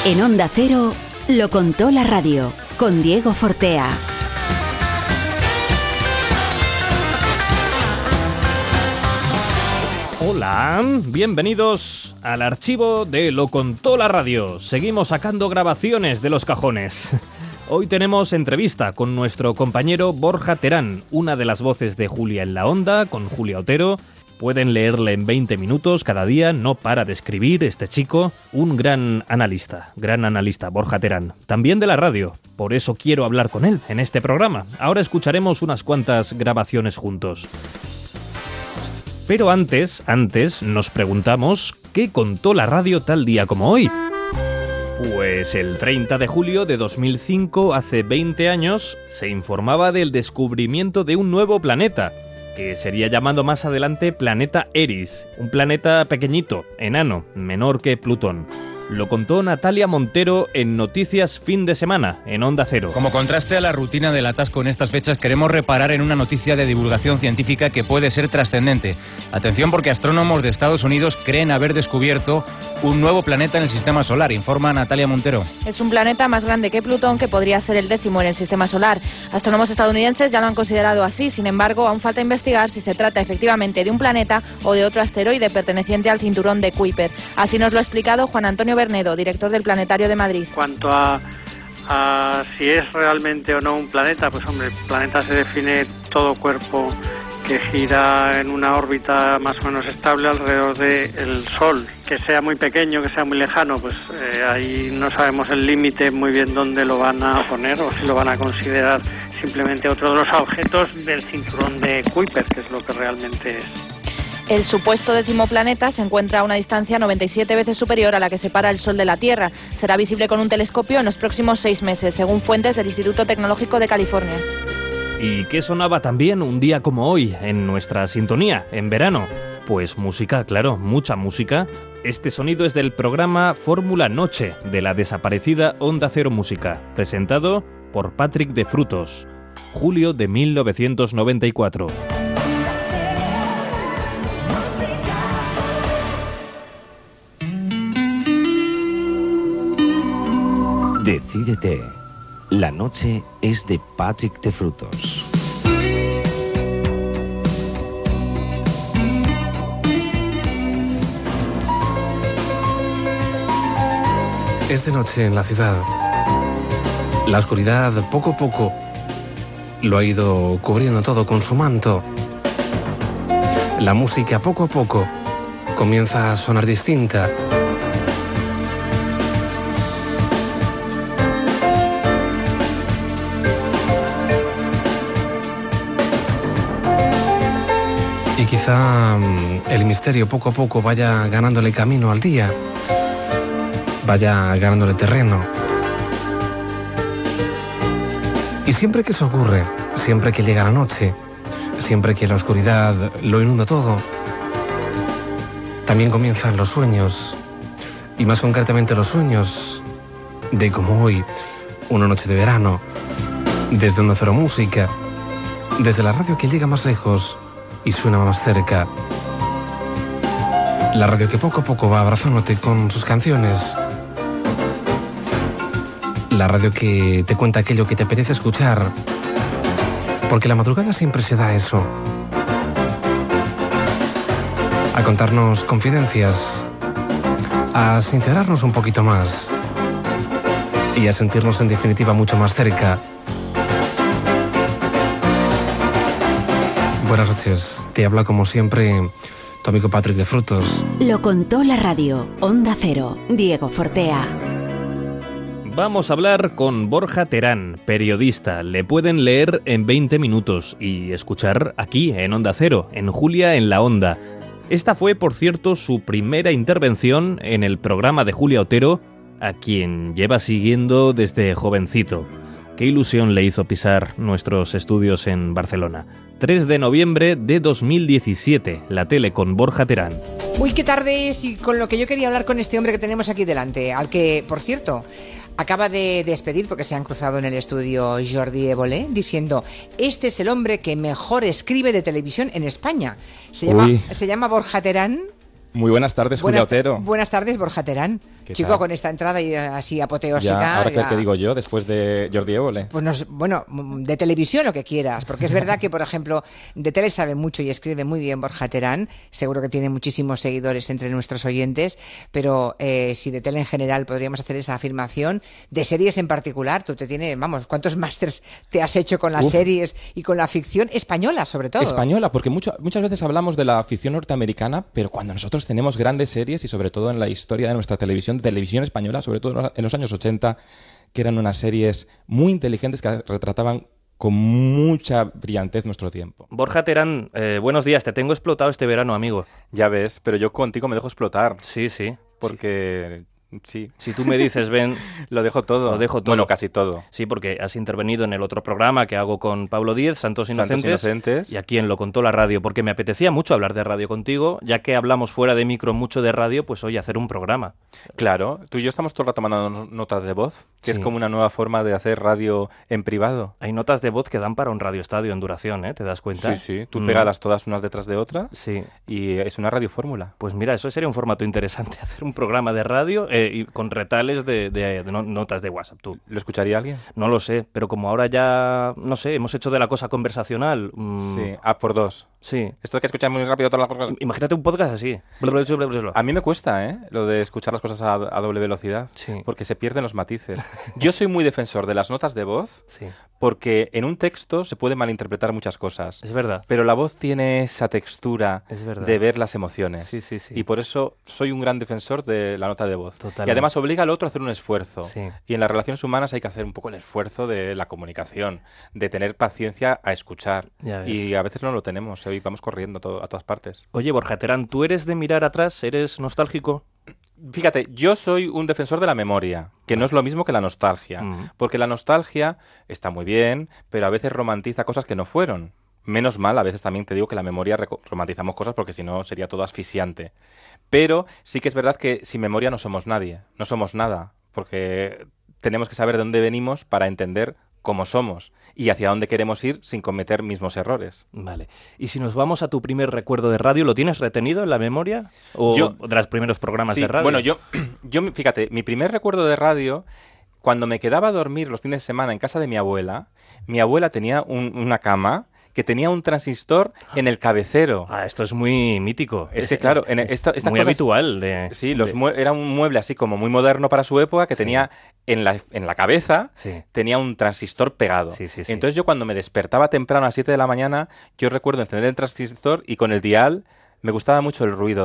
En Onda Cero, lo contó la radio, con Diego Fortea. Hola, bienvenidos al archivo de Lo contó la radio. Seguimos sacando grabaciones de los cajones. Hoy tenemos entrevista con nuestro compañero Borja Terán, una de las voces de Julia en la Onda, con Julia Otero. Pueden leerle en 20 minutos cada día, no para de escribir este chico, un gran analista, Borja Terán, también de la radio. Por eso quiero hablar con él en este programa. Ahora escucharemos unas cuantas grabaciones juntos. Pero antes nos preguntamos ¿qué contó la radio tal día como hoy? Pues el 30 de julio de 2005, hace 20 años, se informaba del descubrimiento de un nuevo planeta, que sería llamado más adelante Planeta Eris, un planeta pequeñito, enano, menor que Plutón. Lo contó Natalia Montero en Noticias Fin de Semana, en Onda Cero. Como contraste a la rutina del atasco en estas fechas, queremos reparar en una noticia de divulgación científica que puede ser trascendente. Atención, porque astrónomos de Estados Unidos creen haber descubierto un nuevo planeta en el Sistema Solar, informa Natalia Montero. Es un planeta más grande que Plutón, que podría ser el 10º en el Sistema Solar. Astrónomos estadounidenses ya lo han considerado así, sin embargo, aún falta investigar si se trata efectivamente de un planeta o de otro asteroide perteneciente al cinturón de Kuiper. Así nos lo ha explicado Juan Antonio Bernedo, director del Planetario de Madrid. En cuanto a si es realmente o no un planeta, pues hombre, el planeta se define todo cuerpo que gira en una órbita más o menos estable alrededor del Sol. Que sea muy pequeño, que sea muy lejano, pues ahí no sabemos el límite muy bien dónde lo van a poner o si lo van a considerar simplemente otro de los objetos del cinturón de Kuiper, que es lo que realmente es. El supuesto 10º planeta se encuentra a una distancia 97 veces superior a la que separa el Sol de la Tierra. Será visible con un telescopio en los próximos 6 meses, según fuentes del Instituto Tecnológico de California. ¿Y qué sonaba también un día como hoy en nuestra sintonía, en verano? Pues música, claro, mucha música. Este sonido es del programa Fórmula Noche, de la desaparecida Onda Cero Música, presentado por Patrick de Frutos, julio de 1994. Decídete. La noche es de Patrick de Frutos. Es de noche en la ciudad. La oscuridad poco a poco lo ha ido cubriendo todo con su manto. La música poco a poco comienza a sonar distinta. Y quizá el misterio poco a poco vaya ganándole camino al día, vaya ganándole terreno. Y siempre que eso ocurre, siempre que llega la noche, siempre que la oscuridad lo inunda todo, también comienzan los sueños, y más concretamente los sueños de como hoy, una noche de verano, desde Onda Cero Música, desde la radio que llega más lejos y suena más cerca. La radio que poco a poco va abrazándote con sus canciones. La radio que te cuenta aquello que te apetece escuchar. Porque la madrugada siempre se da a eso. A contarnos confidencias. A sincerarnos un poquito más. Y a sentirnos en definitiva mucho más cerca. Buenas noches, te habla como siempre tu amigo Patrick de Frutos. Lo contó la radio, Onda Cero, Diego Fortea. Vamos a hablar con Borja Terán, periodista. Le pueden leer en 20 minutos y escuchar aquí en Onda Cero, en Julia en la Onda. Esta fue, por cierto, su primera intervención en el programa de Julia Otero, a quien lleva siguiendo desde jovencito. Qué ilusión le hizo pisar nuestros estudios en Barcelona. 3 de noviembre de 2017, la tele con Borja Terán. Uy, qué tarde es, y con lo que yo quería hablar con este hombre que tenemos aquí delante, al que, por cierto, acaba de despedir, porque se han cruzado en el estudio Jordi Évole, diciendo: este es el hombre que mejor escribe de televisión en España. Se llama Borja Terán. Muy buenas tardes, Julia Otero. Buenas tardes, Borja Terán. Chico, tal? con esta entrada y así apoteósica. Ya, ahora ¿qué digo yo después de Jordi Évole? Pues bueno, de televisión lo que quieras, porque es verdad que, por ejemplo, de tele sabe mucho y escribe muy bien Borja Terán, seguro que tiene muchísimos seguidores entre nuestros oyentes, pero si de tele en general podríamos hacer esa afirmación, de series en particular, tú te tienes, vamos, ¿cuántos másters te has hecho con las series y con la ficción española, sobre todo? Española, porque muchas veces hablamos de la ficción norteamericana, pero cuando nosotros tenemos grandes series y sobre todo en la historia de nuestra televisión española, sobre todo en los años 80, que eran unas series muy inteligentes que retrataban con mucha brillantez nuestro tiempo. Borja Terán, buenos días, te tengo explotado este verano, amigo. Ya ves, pero yo contigo me dejo explotar. Sí. Porque... Sí. Si tú me dices, ven... Lo dejo todo. Bueno, casi todo. Sí, porque has intervenido en el otro programa que hago con Pablo Díez, Santos Inocentes, y aquí en Lo Contó la Radio, porque me apetecía mucho hablar de radio contigo, ya que hablamos fuera de micro mucho de radio, pues hoy hacer un programa. Claro, tú y yo estamos todo el rato mandando notas de voz, que es como una nueva forma de hacer radio en privado. Hay notas de voz que dan para un radioestadio en duración, ¿eh? ¿Te das cuenta? Sí. Tú pégalas todas unas detrás de otras. Sí. Y es una radiofórmula. Pues mira, eso sería un formato interesante, hacer un programa de radio y con retales de notas de WhatsApp. ¿Tú lo escucharía alguien? No lo sé, pero como ahora ya, no sé, hemos hecho de la cosa conversacional. Sí, por dos. Sí. Esto de que escuchas muy rápido todas las cosas. Imagínate un podcast así. A mí me cuesta, lo de escuchar las cosas a doble velocidad, porque se pierden los matices. Yo soy muy defensor de las notas de voz, porque en un texto se puede malinterpretar muchas cosas. Es verdad. Pero la voz tiene esa textura de ver las emociones. Sí. Y por eso soy un gran defensor de la nota de voz. Totalmente. Y además obliga al otro a hacer un esfuerzo. Sí. Y en las relaciones humanas hay que hacer un poco el esfuerzo de la comunicación, de tener paciencia a escuchar. Y a veces no lo tenemos, y vamos corriendo a todas partes. Oye, Borja Terán, ¿tú eres de mirar atrás? ¿Eres nostálgico? Fíjate, yo soy un defensor de la memoria, que no es lo mismo que la nostalgia. Porque la nostalgia está muy bien, pero a veces romantiza cosas que no fueron. Menos mal, a veces también te digo que la memoria romantizamos cosas porque si no sería todo asfixiante. Pero sí que es verdad que sin memoria no somos nadie, no somos nada, porque tenemos que saber de dónde venimos para entender cómo somos y hacia dónde queremos ir sin cometer mismos errores. Vale. Y si nos vamos a tu primer recuerdo de radio, ¿lo tienes retenido en la memoria? ¿O de los primeros programas de radio? Bueno, yo, fíjate, mi primer recuerdo de radio, cuando me quedaba a dormir los fines de semana en casa de mi abuela tenía una cama que tenía un transistor en el cabecero. Esto es muy mítico. Es que claro, esta muy cosas, habitual. Era un mueble así como muy moderno para su época que tenía en la cabeza, tenía un transistor pegado. Entonces yo cuando me despertaba temprano a las 7 de la mañana, yo recuerdo encender el transistor y con el dial me gustaba mucho el ruido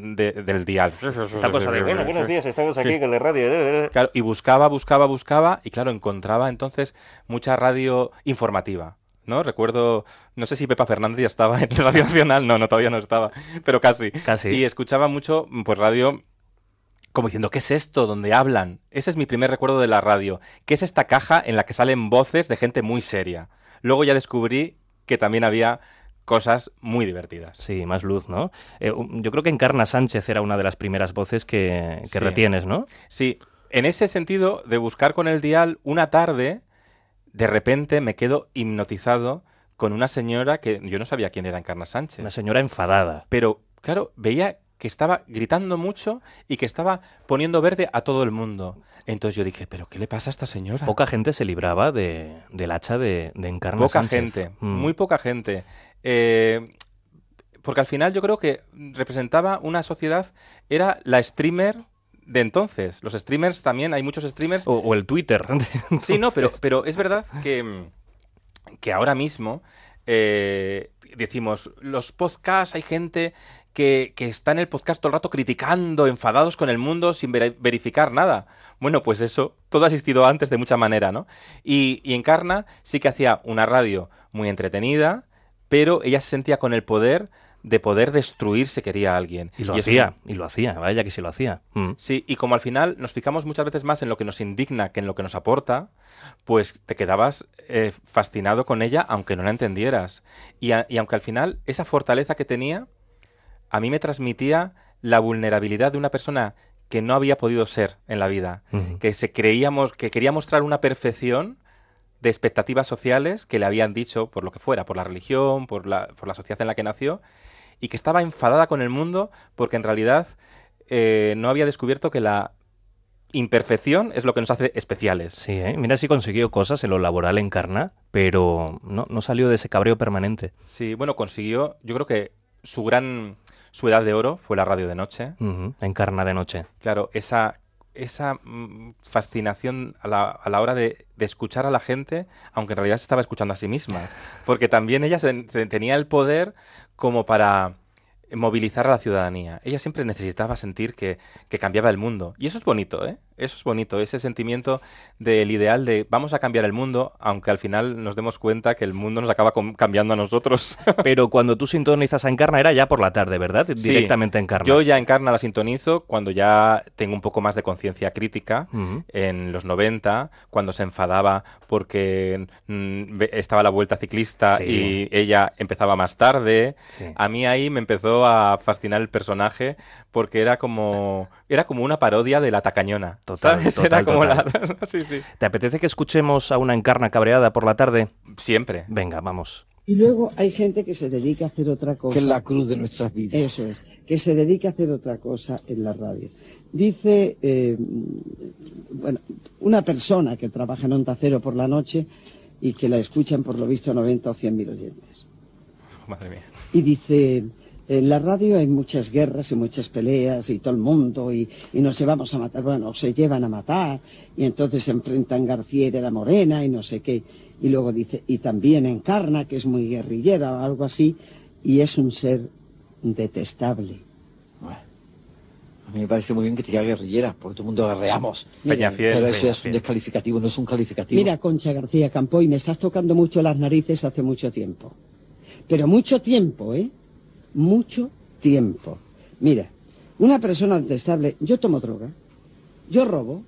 del dial. Esta cosa de, buenos días, estamos aquí con la radio. Claro, y buscaba, y claro, encontraba entonces mucha radio informativa. ¿No? Recuerdo, no sé si Pepa Fernández ya estaba en Radio Nacional, no, todavía no estaba, pero casi. Y escuchaba mucho, pues radio, como diciendo, ¿qué es esto? ¿Dónde hablan? Ese es mi primer recuerdo de la radio. ¿Qué es esta caja en la que salen voces de gente muy seria? Luego ya descubrí que también había cosas muy divertidas. Sí, más luz, ¿no? Yo creo que Encarna Sánchez era una de las primeras voces que retienes, ¿no? Sí, en ese sentido, de buscar con el dial una tarde... De repente me quedo hipnotizado con una señora que yo no sabía quién era Encarna Sánchez. Una señora enfadada. Pero, claro, veía que estaba gritando mucho y que estaba poniendo verde a todo el mundo. Entonces yo dije, ¿pero qué le pasa a esta señora? Poca gente se libraba del hacha de Encarna Sánchez. Poca gente, muy poca gente. Porque al final yo creo que representaba una sociedad, era la streamer... de entonces. Los streamers también, hay muchos streamers... O el Twitter. Sí, no, pero es verdad que ahora mismo decimos, los podcasts, hay gente que está en el podcast todo el rato criticando, enfadados con el mundo sin verificar nada. Bueno, pues eso, todo ha existido antes de mucha manera, ¿no? Y Encarna sí que hacía una radio muy entretenida, pero ella se sentía con el poder... de poder destruir si quería a alguien. Y lo hacía, vaya que sí lo hacía. Sí, y como al final nos fijamos muchas veces más en lo que nos indigna que en lo que nos aporta, pues te quedabas fascinado con ella aunque no la entendieras. Y aunque al final esa fortaleza que tenía, a mí me transmitía la vulnerabilidad de una persona que no había podido ser en la vida, que quería mostrar una perfección de expectativas sociales que le habían dicho por lo que fuera, por la religión, por la sociedad en la que nació, y que estaba enfadada con el mundo porque en realidad no había descubierto que la imperfección es lo que nos hace especiales. Sí, mira si consiguió cosas en lo laboral en Encarna, pero no salió de ese cabreo permanente. Sí, bueno, consiguió, yo creo que su edad de oro fue la radio de noche. Encarna de noche. Claro, esa fascinación a la hora de escuchar a la gente, aunque en realidad se estaba escuchando a sí misma, porque también ella tenía el poder como para movilizar a la ciudadanía. Ella siempre necesitaba sentir que cambiaba el mundo. Y eso es bonito, ¿eh? Eso es bonito, ese sentimiento del ideal de vamos a cambiar el mundo, aunque al final nos demos cuenta que el mundo nos acaba cambiando a nosotros. Pero cuando tú sintonizas a Encarna era ya por la tarde, ¿verdad? Sí, directamente Encarna. Yo ya Encarna la sintonizo cuando ya tengo un poco más de conciencia crítica, en los 90, cuando se enfadaba porque estaba la Vuelta Ciclista y ella empezaba más tarde. Sí. A mí ahí me empezó a fascinar el personaje porque era como una parodia de la tacañona. ¿Sabes? Era como sí. ¿Te apetece que escuchemos a una Encarna cabreada por la tarde? Siempre. Venga, vamos. Y luego hay gente que se dedica a hacer otra cosa. Que es la cruz de nuestras vidas. Eso es, que se dedica a hacer otra cosa en la radio. Dice, una persona que trabaja en Onda Cero por la noche y que la escuchan por lo visto 90 o 100.000 oyentes. Madre mía. Y dice... En la radio hay muchas guerras y muchas peleas y todo el mundo y nos llevamos a matar, bueno, se llevan a matar y entonces se enfrentan García y de la Morena y no sé qué. Y luego dice, y también Encarna, que es muy guerrillera o algo así, y es un ser detestable. Bueno, a mí me parece muy bien que te diga guerrillera, porque todo el mundo guerreamos. Peñafiel. Pero eso es un descalificativo, no es un calificativo. Mira, Concha García Campoy, me estás tocando mucho las narices hace mucho tiempo. Pero mucho tiempo, ¿eh? Mucho tiempo. Mira, una persona detestable, yo tomo droga, yo robo,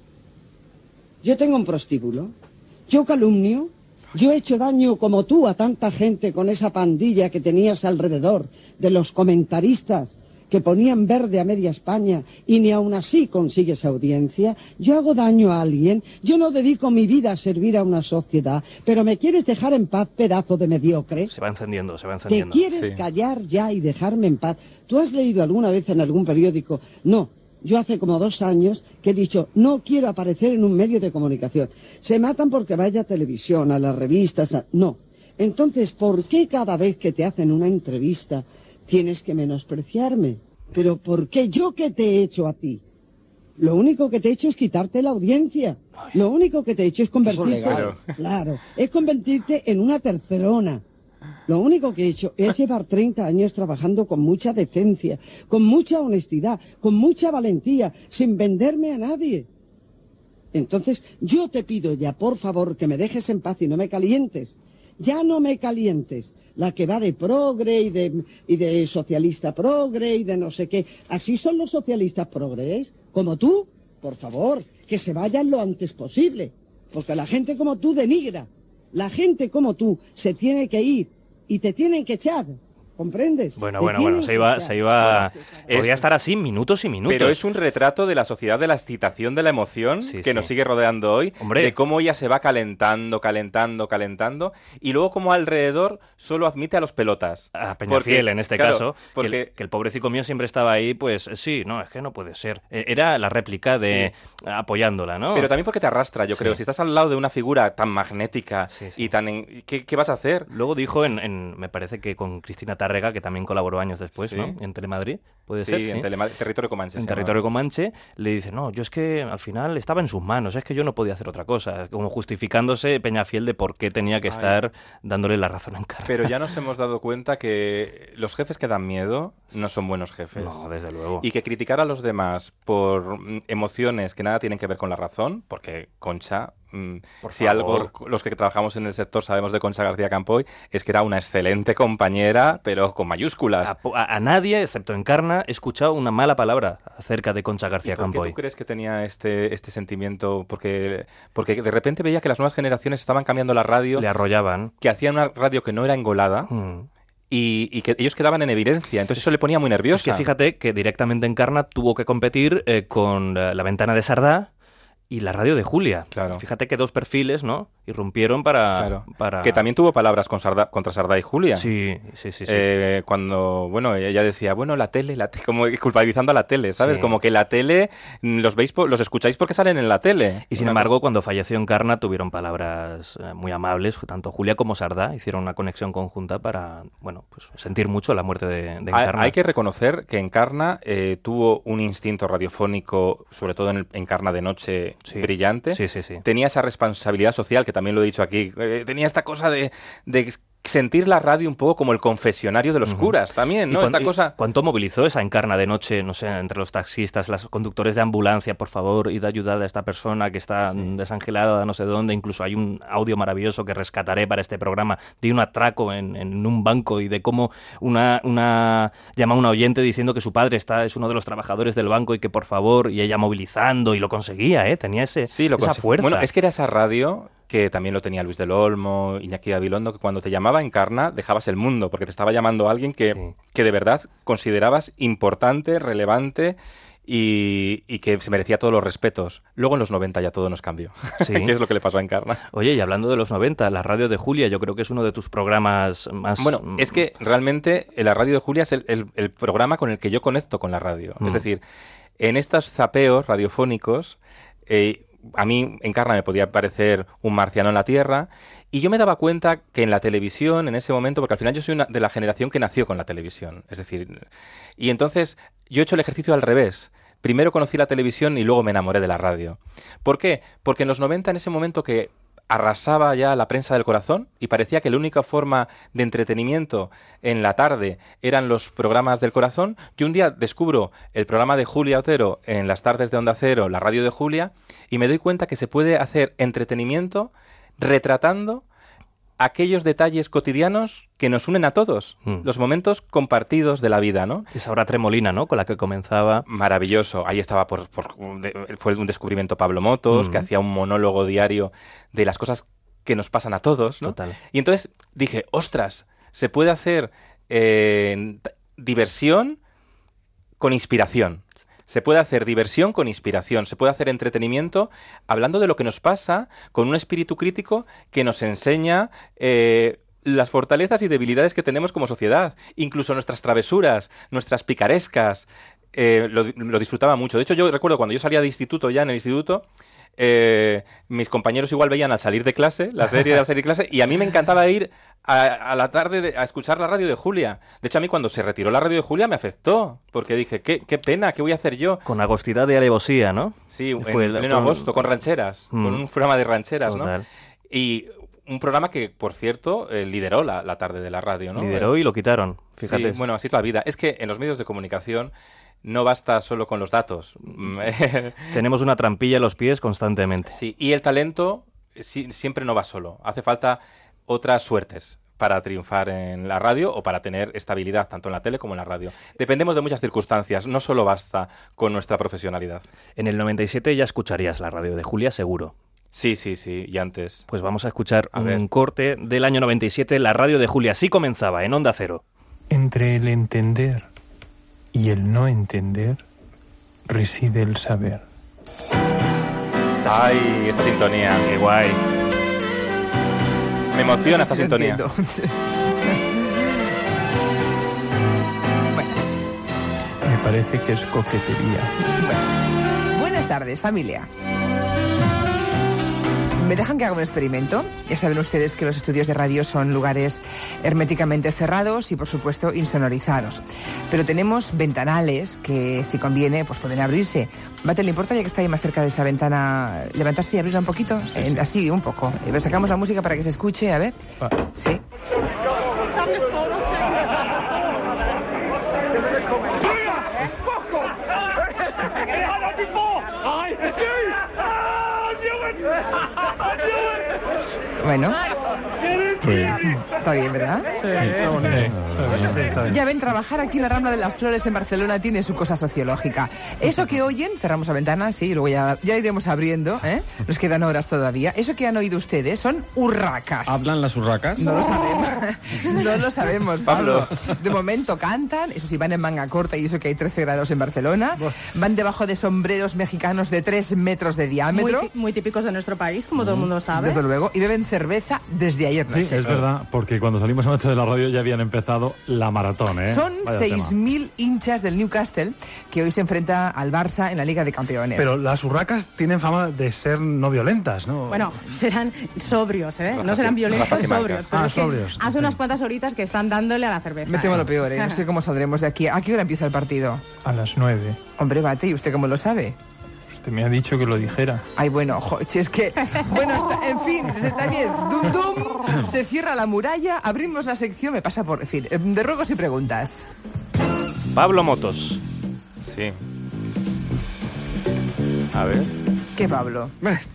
yo tengo un prostíbulo, yo calumnio, yo he hecho daño como tú a tanta gente con esa pandilla que tenías alrededor de los comentaristas que ponían verde a media España y ni aun así consigues audiencia. Yo hago daño a alguien, yo no dedico mi vida a servir a una sociedad, pero me quieres dejar en paz, pedazo de mediocre. Se va encendiendo. ¿Te quieres callar ya y dejarme en paz? ¿Tú has leído alguna vez en algún periódico? No, yo hace como 2 años que he dicho, no quiero aparecer en un medio de comunicación. Se matan porque vaya a televisión, a las revistas, no. Entonces, ¿por qué cada vez que te hacen una entrevista tienes que menospreciarme? ¿Pero por qué? ¿Yo qué te he hecho a ti? Lo único que te he hecho es quitarte la audiencia. Lo único que te he hecho es convertirte... Claro, es convertirte en una tercerona. Lo único que he hecho es llevar 30 años trabajando con mucha decencia, con mucha honestidad, con mucha valentía, sin venderme a nadie. Entonces, yo te pido ya, por favor, que me dejes en paz y no me calientes. Ya no me calientes. La que va de progre y de socialista progre y de no sé qué. ¿Así son los socialistas progres? ¿Como tú? Por favor, que se vayan lo antes posible. Porque la gente como tú denigra. La gente como tú se tiene que ir y te tienen que echar. ¿Comprendes? Bueno, se iba... Podría estar así minutos y minutos. Pero es un retrato de la sociedad de la excitación, de la emoción que nos sigue rodeando hoy. Hombre. De cómo ella se va calentando, y luego como alrededor solo admite a los pelotas. A Peñafiel, en este caso, porque que el pobrecito mío siempre estaba ahí, pues sí, no, es que no puede ser. Era la réplica de apoyándola, ¿no? Pero también porque te arrastra, yo creo. Si estás al lado de una figura tan magnética y tan... ¿Qué vas a hacer? Luego dijo, me parece que con Cristina Tárrega, que también colaboró años después, ¿no? En Telemadrid, puede ser. En Territorio Comanche. En Territorio Comanche le dice, no, yo es que al final estaba en sus manos, es que yo no podía hacer otra cosa, como justificándose Peñafiel de por qué tenía que estar dándole la razón a Encarna. Pero ya nos hemos dado cuenta que los jefes que dan miedo no son buenos jefes. No, desde luego. Y que criticar a los demás por emociones que nada tienen que ver con la razón, porque Concha... si algo los que trabajamos en el sector sabemos de Concha García Campoy es que era una excelente compañera, pero con mayúsculas. A nadie, excepto Encarna, he escuchado una mala palabra acerca de Concha García Campoy. ¿Por qué tú crees que tenía este sentimiento? Porque de repente veía que las nuevas generaciones estaban cambiando la radio. Le arrollaban. Que hacían una radio que no era engolada. Y que ellos quedaban en evidencia, entonces eso le ponía muy nerviosa. Es que fíjate que directamente Encarna tuvo que competir con La Ventana de Sardá y la radio de Julia. Claro. Fíjate que 2 perfiles, ¿no? irrumpieron para... Que también tuvo palabras contra Sardá y Julia. Sí. Cuando, bueno, ella decía, bueno, la tele, como culpabilizando a la tele, ¿sabes? Sí. Como que la tele los escucháis porque salen en la tele. Y sin embargo, cuando falleció Encarna tuvieron palabras muy amables, tanto Julia como Sardá hicieron una conexión conjunta para, bueno, pues sentir mucho la muerte de Encarna. Hay que reconocer que Encarna tuvo un instinto radiofónico, sobre todo en Encarna de noche, brillante. Sí. Tenía esa responsabilidad social, que también lo he dicho aquí, tenía esta cosa de sentir la radio un poco como el confesionario de los curas también, ¿no? ¿Cuánto movilizó esa Encarna de noche, no sé, entre los taxistas, los conductores de ambulancia, por favor, id a ayudar a esta persona que está desangelada, no sé dónde? Incluso hay un audio maravilloso que rescataré para este programa de un atraco en un banco y de cómo llama a una oyente diciendo que su padre es uno de los trabajadores del banco y que por favor, y ella movilizando, y lo conseguía, tenía esa fuerza. Bueno, es que era esa radio que también lo tenía Luis del Olmo, Iñaki Gabilondo, que cuando te llamaba Encarna dejabas el mundo, porque te estaba llamando alguien que de verdad considerabas importante, relevante y que se merecía todos los respetos. Luego en los 90 ya todo nos cambió. ¿Qué es lo que le pasó a Encarna? Oye, y hablando de los 90, la radio de Julia, yo creo que es uno de tus programas más... Bueno, es que realmente la radio de Julia es el programa con el que yo conecto con la radio. Es decir, en estos zapeos radiofónicos... a mí Encarna me podía parecer un marciano en la Tierra y yo me daba cuenta que en la televisión, en ese momento, porque al final yo soy de la generación que nació con la televisión, es decir, y entonces yo he hecho el ejercicio al revés. Primero conocí la televisión y luego me enamoré de la radio. ¿Por qué? Porque en los 90, en ese momento que arrasaba ya la prensa del corazón y parecía que la única forma de entretenimiento en la tarde eran los programas del corazón, yo un día descubro el programa de Julia Otero en las tardes de Onda Cero, la radio de Julia, y me doy cuenta que se puede hacer entretenimiento retratando aquellos detalles cotidianos que nos unen a todos, los momentos compartidos de la vida, ¿no? Esa hora tremolina, ¿no?, con la que comenzaba. Maravilloso. Ahí estaba, fue un descubrimiento Pablo Motos, que hacía un monólogo diario de las cosas que nos pasan a todos, ¿no? Total. Y entonces dije, ostras, se puede hacer diversión con inspiración. Se puede hacer diversión con inspiración, se puede hacer entretenimiento hablando de lo que nos pasa con un espíritu crítico que nos enseña las fortalezas y debilidades que tenemos como sociedad, incluso nuestras travesuras, nuestras picarescas. Lo disfrutaba mucho. De hecho, yo recuerdo cuando yo salía de instituto, ya en el instituto, mis compañeros igual veían al salir de clase, la serie de clase, y a mí me encantaba ir a la tarde a escuchar la radio de Julia. De hecho, a mí cuando se retiró la radio de Julia me afectó, porque dije, qué pena, ¿qué voy a hacer yo? Con agostidad de alevosía, ¿no? Sí, en pleno agosto, con rancheras, con un programa de rancheras, total, ¿no? Y un programa que, por cierto, lideró la tarde de la radio, ¿no? Lideró y lo quitaron, fíjate. Sí, bueno, así es la vida. Es que en los medios de comunicación no basta solo con los datos. Tenemos una trampilla en los pies constantemente. Sí, y el talento siempre no va solo. Hace falta otras suertes para triunfar en la radio o para tener estabilidad tanto en la tele como en la radio. Dependemos de muchas circunstancias, no solo basta con nuestra profesionalidad. En el 97 ya escucharías la radio de Julia, seguro. Sí, y antes. Pues vamos a escuchar un corte del año 97, la radio de Julia. Así comenzaba, en Onda Cero. Entre el entender y el no entender reside el saber. ¡Ay, esta sintonía! ¡Qué guay! Me emociona esta sintonía. Me parece que es coquetería. Bueno, buenas tardes, familia. ¿Me dejan que haga un experimento? Ya saben ustedes que los estudios de radio son lugares herméticamente cerrados y, por supuesto, insonorizados. Pero tenemos ventanales que, si conviene, pues pueden abrirse. Mate, ¿le importa, ya que está ahí más cerca de esa ventana, levantarse y abrirla un poquito? Sí. Así, un poco. Sacamos la música para que se escuche, a ver. Sí. Bueno, Está bien, ¿verdad? Sí, está bonito. Ya ven, trabajar aquí en la Rambla de las Flores en Barcelona tiene su cosa sociológica. Eso que oyen, cerramos la ventana, sí, luego ya iremos abriendo, ¿eh? Nos quedan horas todavía. Eso que han oído ustedes son urracas. ¿Hablan las urracas? No lo sabemos. No lo sabemos, Pablo. De momento cantan, eso sí, van en manga corta y eso que hay 13 grados en Barcelona. Van debajo de sombreros mexicanos de 3 metros de diámetro. Muy típicos de nuestro país, como todo el mundo sabe. Desde luego. Y beben cerveza desde ayer noche. Sí, es verdad, porque cuando salimos anoche de la radio ya habían empezado la maratón, ¿eh? Son 6.000 hinchas del Newcastle que hoy se enfrenta al Barça en la Liga de Campeones. Pero las urracas tienen fama de ser no violentas, ¿no? Bueno, serán sobrios, ¿eh? No serán violentos, sobrios. Sobrios. Hace unas cuantas horitas que están dándole a la cerveza. Me temo lo peor, ¿eh? No sé cómo saldremos de aquí. ¿A qué hora empieza el partido? A las 9. Hombre, Bate, ¿y usted cómo lo sabe? Usted me ha dicho que lo dijera. Ay, bueno, si es que... Bueno, en fin, está bien. Dum, dum, se cierra la muralla, abrimos la sección, me pasa por... En fin, de ruegos y preguntas. Pablo Motos. Sí. A ver. ¿Qué, Pablo?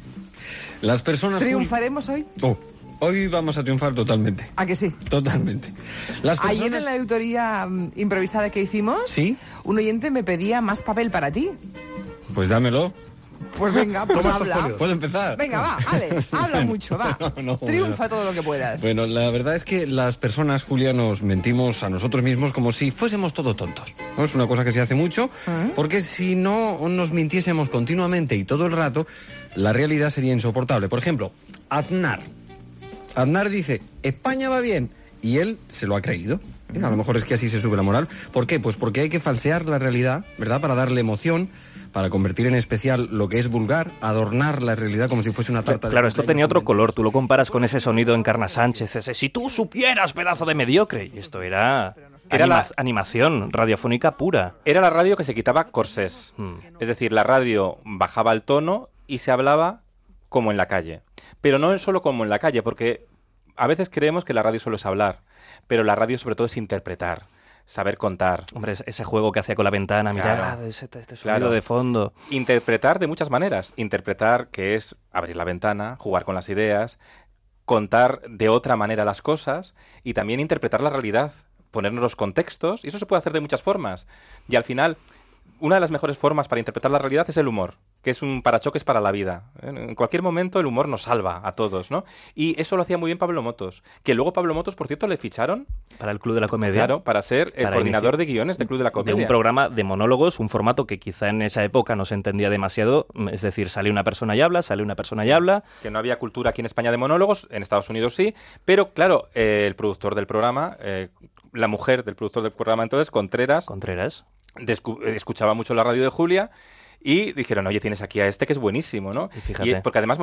Las personas... ¿Triunfaremos hoy? Hoy vamos a triunfar totalmente. ¿A que sí? Totalmente. Las personas... Ayer en la auditoría improvisada que hicimos, ¿sí? Un oyente me pedía más papel para ti. Pues dámelo. Pues venga, pues habla. ¿Puedo empezar? Venga, va, Ale, habla mucho, va. Triunfa todo lo que puedas. Bueno, la verdad es que las personas, Julia, nos mentimos a nosotros mismos como si fuésemos todos tontos. ¿No? Es una cosa que se hace mucho, porque si no nos mintiésemos continuamente y todo el rato, la realidad sería insoportable. Por ejemplo, Aznar. Aznar dice, España va bien, y él se lo ha creído. A lo mejor es que así se sube la moral. ¿Por qué? Pues porque hay que falsear la realidad, ¿verdad? Para darle emoción, para convertir en especial lo que es vulgar, adornar la realidad como si fuese una tarta. Claro, esto tenía otro color. Tú lo comparas con ese sonido en Encarna Sánchez, ese "si tú supieras, pedazo de mediocre". Y esto era la animación radiofónica pura. Era la radio que se quitaba corsés. Es decir, la radio bajaba el tono y se hablaba como en la calle. Pero no es solo como en la calle, porque a veces creemos que la radio solo es hablar, pero la radio sobre todo es interpretar, saber contar. Hombre, ese juego que hacía con la ventana, claro, mirad, este sonido de fondo. Interpretar de muchas maneras. Interpretar, que es abrir la ventana, jugar con las ideas, contar de otra manera las cosas y también interpretar la realidad, ponernos los contextos, y eso se puede hacer de muchas formas. Y al final, una de las mejores formas para interpretar la realidad es el humor, que es un parachoques para la vida. En cualquier momento el humor nos salva a todos, ¿no? Y eso lo hacía muy bien Pablo Motos, que luego Pablo Motos, por cierto, le ficharon para el Club de la Comedia. Claro, para ser el coordinador de guiones del Club de la Comedia. De un programa de monólogos, un formato que quizá en esa época no se entendía demasiado, es decir, sale una persona y habla, sale una persona y habla. Que no había cultura aquí en España de monólogos, en Estados Unidos sí, pero claro, el productor del programa, la mujer del productor del programa entonces, Contreras. Escuchaba mucho la radio de Julia y dijeron, oye, tienes aquí a este que es buenísimo, ¿no? Y fíjate. Porque además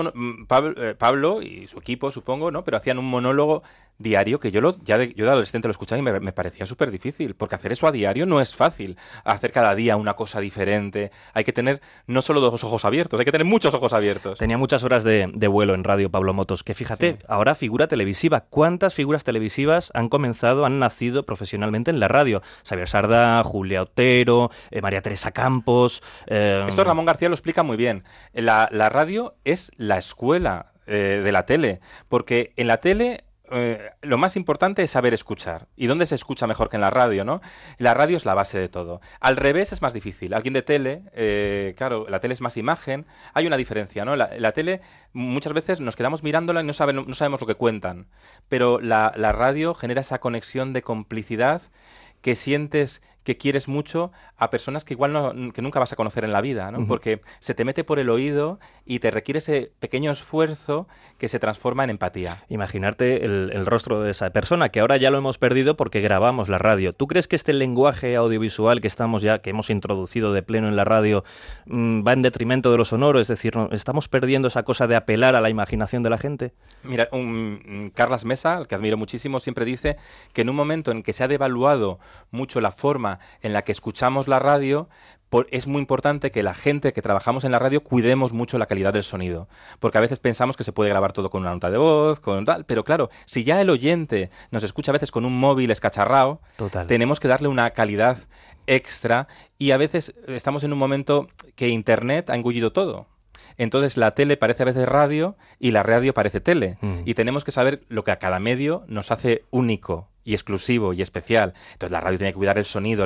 Pablo y su equipo, supongo, ¿no? Pero hacían un monólogo diario que yo de adolescente lo escuchaba y me parecía súper difícil, porque hacer eso a diario no es fácil. Hacer cada día una cosa diferente. Hay que tener no solo 2 ojos abiertos, hay que tener muchos ojos abiertos. Tenía muchas horas de vuelo en radio Pablo Motos, que fíjate, ahora figura televisiva. ¿Cuántas figuras televisivas han nacido profesionalmente en la radio? Xavier Sardá, Julia Otero, María Teresa Campos... Esto Ramón García lo explica muy bien. La radio es la escuela de la tele, porque en la tele lo más importante es saber escuchar. ¿Y dónde se escucha mejor que en la radio, no? La radio es la base de todo. Al revés es más difícil. Alguien de tele, claro, la tele es más imagen. Hay una diferencia, ¿no? La tele muchas veces nos quedamos mirándola y no sabemos lo que cuentan. Pero la radio genera esa conexión de complicidad que sientes que quieres mucho a personas que igual que nunca vas a conocer en la vida, ¿no? Porque se te mete por el oído y te requiere ese pequeño esfuerzo que se transforma en empatía. Imaginarte el rostro de esa persona, que ahora ya lo hemos perdido porque grabamos la radio. ¿Tú crees que este lenguaje audiovisual que hemos introducido de pleno en la radio va en detrimento de lo sonoro? Es decir, ¿estamos perdiendo esa cosa de apelar a la imaginación de la gente? Mira, Carlas Mesa, al que admiro muchísimo, siempre dice que en un momento en que se ha devaluado mucho la forma en la que escuchamos la radio, es muy importante que la gente que trabajamos en la radio cuidemos mucho la calidad del sonido, porque a veces pensamos que se puede grabar todo con una nota de voz, con tal, pero claro, si ya el oyente nos escucha a veces con un móvil escacharrado, tenemos que darle una calidad extra y a veces estamos en un momento que Internet ha engullido todo. Entonces la tele parece a veces radio y la radio parece tele. Y tenemos que saber lo que a cada medio nos hace único y exclusivo y especial. Entonces la radio tiene que cuidar el sonido,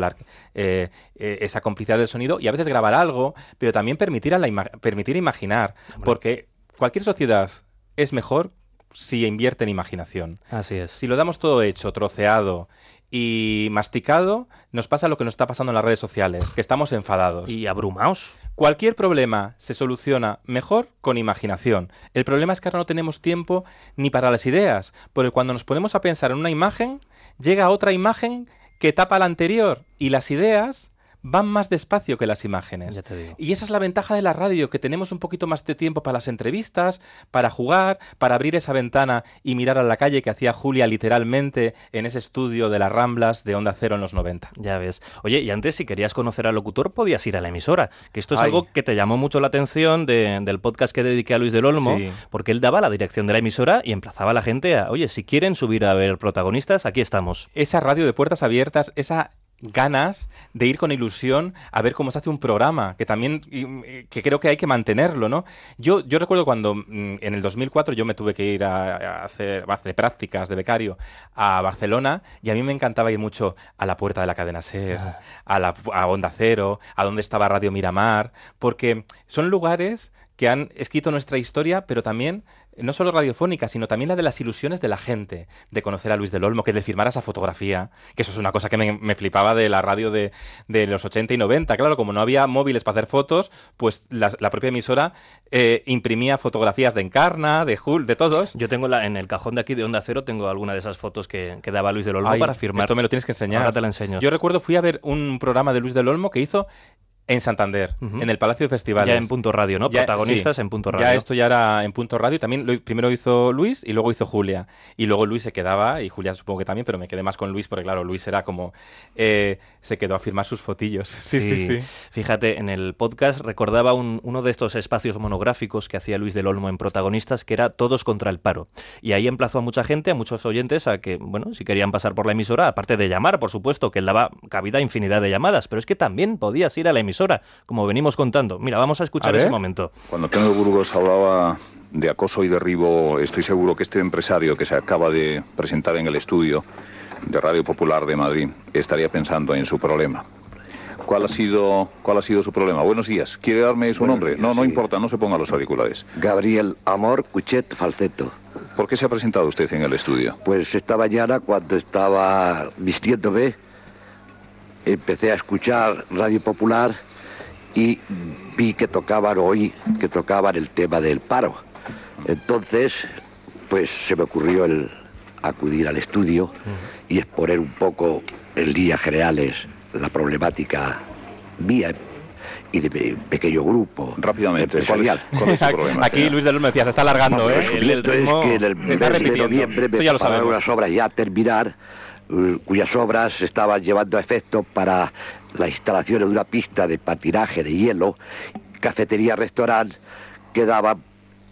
esa complicidad del sonido, y a veces grabar algo, pero también permitir imaginar. Porque cualquier sociedad es mejor si invierte en imaginación. Así es. Si lo damos todo hecho, troceado y masticado, nos pasa lo que nos está pasando en las redes sociales, que estamos enfadados. Y abrumados. Cualquier problema se soluciona mejor con imaginación. El problema es que ahora no tenemos tiempo ni para las ideas, porque cuando nos ponemos a pensar en una imagen, llega otra imagen que tapa la anterior, y las ideas van más despacio que las imágenes. Ya te digo. Y esa es la ventaja de la radio, que tenemos un poquito más de tiempo para las entrevistas, para jugar, para abrir esa ventana y mirar a la calle que hacía Julia literalmente en ese estudio de las Ramblas de Onda Cero en los 90. Ya ves. Oye, y antes si querías conocer al locutor podías ir a la emisora, que esto es algo que te llamó mucho la atención del podcast que dediqué a Luis del Olmo, porque él daba la dirección de la emisora y emplazaba a la gente a, oye, si quieren subir a ver protagonistas, aquí estamos. Esa radio de puertas abiertas, esa ganas de ir con ilusión a ver cómo se hace un programa, que también que creo que hay que mantenerlo, ¿no? Yo recuerdo cuando en el 2004 yo me tuve que ir a hacer prácticas de becario a Barcelona, y a mí me encantaba ir mucho a la puerta de la cadena SER, a Onda Cero, a donde estaba Radio Miramar, porque son lugares que han escrito nuestra historia, pero también no solo radiofónica, sino también la de las ilusiones de la gente, de conocer a Luis del Olmo, que le firmara esa fotografía, que eso es una cosa que me flipaba de la radio de los 80 y 90. Claro, como no había móviles para hacer fotos, pues la propia emisora imprimía fotografías de Encarna, de Jul, de todos. Yo tengo en el cajón de aquí de Onda Cero, tengo alguna de esas fotos que daba Luis del Olmo para firmar. Esto me lo tienes que enseñar. Ahora te la enseño. Yo recuerdo, fui a ver un programa de Luis del Olmo que hizo en Santander, en el Palacio de Festivales. Ya en Punto Radio, ¿no? Protagonistas en Punto Radio. Ya esto ya era en Punto Radio. También primero hizo Luis y luego hizo Julia. Y luego Luis se quedaba, y Julia supongo que también, pero me quedé más con Luis porque, claro, Luis era como... se quedó a firmar sus fotillos. Sí. Fíjate, en el podcast recordaba uno de estos espacios monográficos que hacía Luis del Olmo en Protagonistas, que era Todos contra el paro. Y ahí emplazó a mucha gente, a muchos oyentes, a que, bueno, si querían pasar por la emisora, aparte de llamar, por supuesto, que él daba cabida a infinidad de llamadas, pero es que también podías ir a la emisora, como venimos contando. Mira, vamos a escuchar ese momento. Cuando Kenneth Burgos hablaba de acoso y derribo, estoy seguro que este empresario que se acaba de presentar en el estudio de Radio Popular de Madrid estaría pensando en su problema. ¿Cuál ha sido su problema? Buenos días. ¿Quiere darme su nombre? No importa, no se ponga los auriculares. Gabriel Amor Cuchet Falceto. ¿Por qué se ha presentado usted en el estudio? Pues esta mañana, cuando estaba vistiéndome, empecé a escuchar Radio Popular y vi que oí que tocaban el tema del paro. Entonces, pues se me ocurrió el acudir al estudio y exponer un poco en líneas generales la problemática mía y de mi pequeño grupo. Rápidamente, empresarial. ¿Cuál es su problema? Aquí Luis del Olmo decía, se está alargando, el ritmo, es que en el mes de noviembre me pagaron unas obras ya a terminar, cuyas obras se estaban llevando a efecto para las instalaciones de una pista de patinaje de hielo, cafetería, restaurante, que daban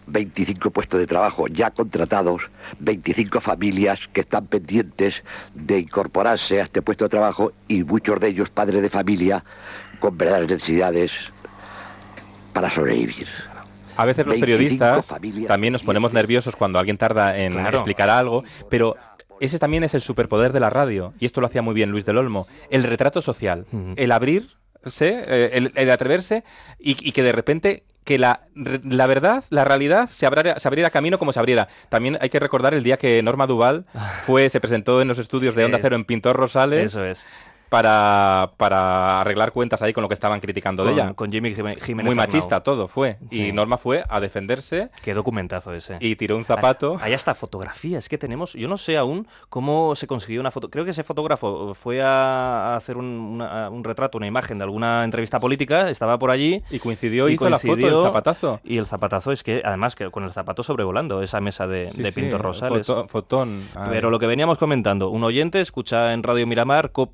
25 puestos de trabajo ya contratados, 25 familias que están pendientes de incorporarse a este puesto de trabajo, y muchos de ellos padres de familia con verdaderas necesidades para sobrevivir. A veces los periodistas también nos ponemos nerviosos cuando alguien tarda en explicar algo, pero ese también es el superpoder de la radio, y esto lo hacía muy bien Luis del Olmo, el retrato social, el abrirse, el atreverse, y que de repente que la verdad, la realidad se abriera camino como se abriera. También hay que recordar el día que Norma Duval se presentó en los estudios de Onda Cero en Pintor Rosales. Eso es. Para arreglar cuentas ahí con lo que estaban criticando de ella. Con Jimmy Jiménez. Muy machista Arnau. todo fue. Y Norma fue a defenderse. Qué documentazo ese. Y tiró un zapato. Hay hasta fotografías que tenemos. Yo no sé aún cómo se consiguió una foto. Creo que ese fotógrafo fue a hacer un retrato, una imagen de alguna entrevista política. Estaba por allí. Y coincidió, hizo la foto del zapatazo. Y el zapatazo es que, además, que con el zapato sobrevolando esa mesa de Pintor Rosales. Fotón. Pero lo que veníamos comentando, un oyente escucha en Radio Miramar, COPE, que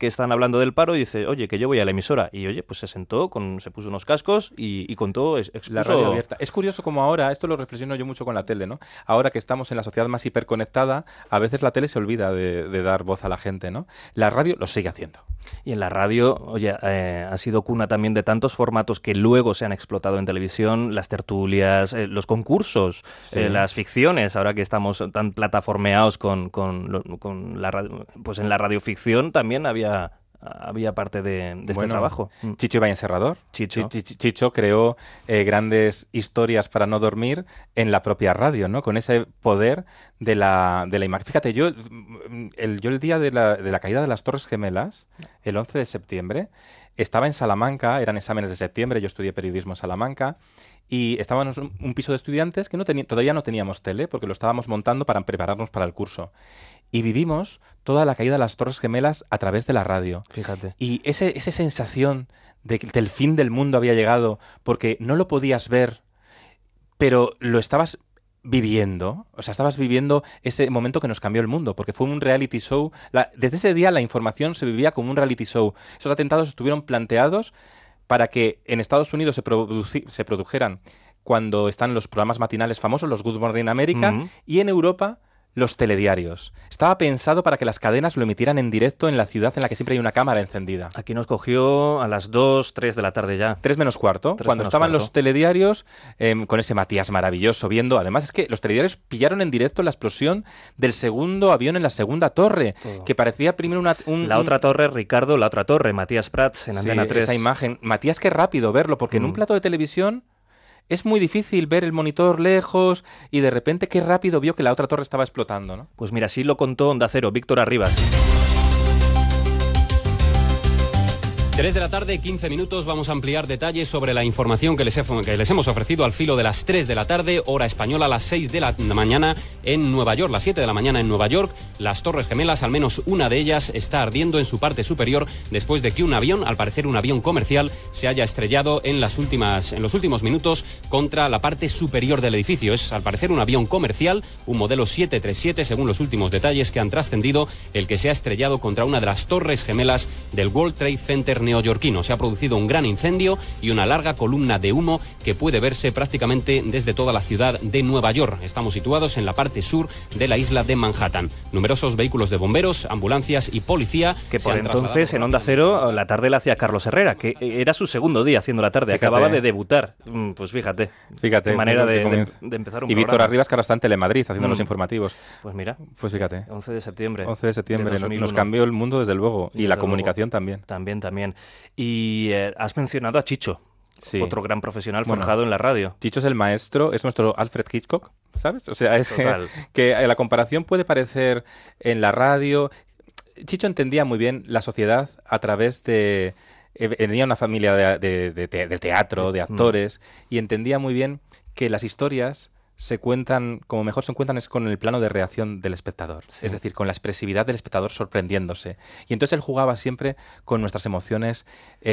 están hablando del paro y dice, oye, que yo voy a la emisora. Y oye, pues se sentó, se puso unos cascos y contó, expuso... La radio abierta. Es curioso como ahora, esto lo reflexiono yo mucho con la tele, ¿no? Ahora que estamos en la sociedad más hiperconectada, a veces la tele se olvida de dar voz a la gente, ¿no? La radio lo sigue haciendo. Y en la radio, oye, ha sido cuna también de tantos formatos que luego se han explotado en televisión, las tertulias, los concursos, sí. Las ficciones, ahora que estamos tan plataformeados con la radio, pues en la radioficción también había parte de este trabajo. Chicho Ibáñez Serrador. Chicho creó grandes historias para no dormir en la propia radio, ¿no? Con ese poder de la imagen. Fíjate, yo el día de la caída de las Torres Gemelas, el 11 de septiembre, estaba en Salamanca, eran exámenes de septiembre, yo estudié periodismo en Salamanca, y estábamos en un piso de estudiantes que todavía no teníamos tele, porque lo estábamos montando para prepararnos para el curso. Y vivimos toda la caída de las Torres Gemelas a través de la radio. Fíjate. Y esa sensación de que el fin del mundo había llegado, porque no lo podías ver, pero lo estabas viviendo, o sea, estabas viviendo ese momento que nos cambió el mundo, porque fue un reality show. Desde ese día la información se vivía como un reality show. Esos atentados estuvieron planteados para que en Estados Unidos se produjeran cuando están los programas matinales famosos, los Good Morning America, y en Europa los telediarios. Estaba pensado para que las cadenas lo emitieran en directo en la ciudad en la que siempre hay una cámara encendida. Aquí nos cogió a las 2, 3 de la tarde ya. 3 menos cuarto, cuando estaban los telediarios con ese Matías maravilloso viendo. Además es que los telediarios pillaron en directo la explosión del segundo avión en la segunda torre, que parecía primero la otra torre, Ricardo, la otra torre, Matías Prats en Antena 3. Esa imagen. Matías, qué rápido verlo, porque en un plato de televisión es muy difícil ver el monitor lejos y de repente qué rápido vio que la otra torre estaba explotando, ¿no? Pues mira, así lo contó Onda Cero, Víctor Arribas. 3 de la tarde, 15 minutos, vamos a ampliar detalles sobre la información que les hemos ofrecido al filo de las 3 de la tarde, hora española, las 6 de la mañana en Nueva York, las 7 de la mañana en Nueva York. Las Torres Gemelas, al menos una de ellas, está ardiendo en su parte superior después de que un avión, al parecer un avión comercial, se haya estrellado en los últimos minutos contra la parte superior del edificio. Es, al parecer, un avión comercial, un modelo 737, según los últimos detalles que han trascendido, el que se ha estrellado contra una de las Torres Gemelas del World Trade Center neoyorquino. Se ha producido un gran incendio y una larga columna de humo que puede verse prácticamente desde toda la ciudad de Nueva York. Estamos situados en la parte sur de la isla de Manhattan. Numerosos vehículos de bomberos, ambulancias y policía. Que por entonces en Onda Cero la tarde la hacía Carlos Herrera, que era su segundo día haciendo la tarde. Fíjate. Acababa de debutar. Pues fíjate. Qué manera de empezar un programa. Y Víctor Arribas, que ahora está en Telemadrid haciendo los informativos. Pues mira. Pues fíjate. 11 de septiembre. 11 de septiembre. Nos cambió el mundo, desde luego. Y la comunicación también. También. Y has mencionado a Chicho, otro gran profesional forjado en la radio. Chicho es el maestro, es nuestro Alfred Hitchcock, ¿sabes? O sea, es que la comparación puede parecer en la radio. Chicho entendía muy bien la sociedad a través de... Venía una familia de teatro, de actores, y entendía muy bien que las historias se cuentan, como mejor se encuentran es con el plano de reacción del espectador, es decir, con la expresividad del espectador sorprendiéndose. Y entonces él jugaba siempre con nuestras emociones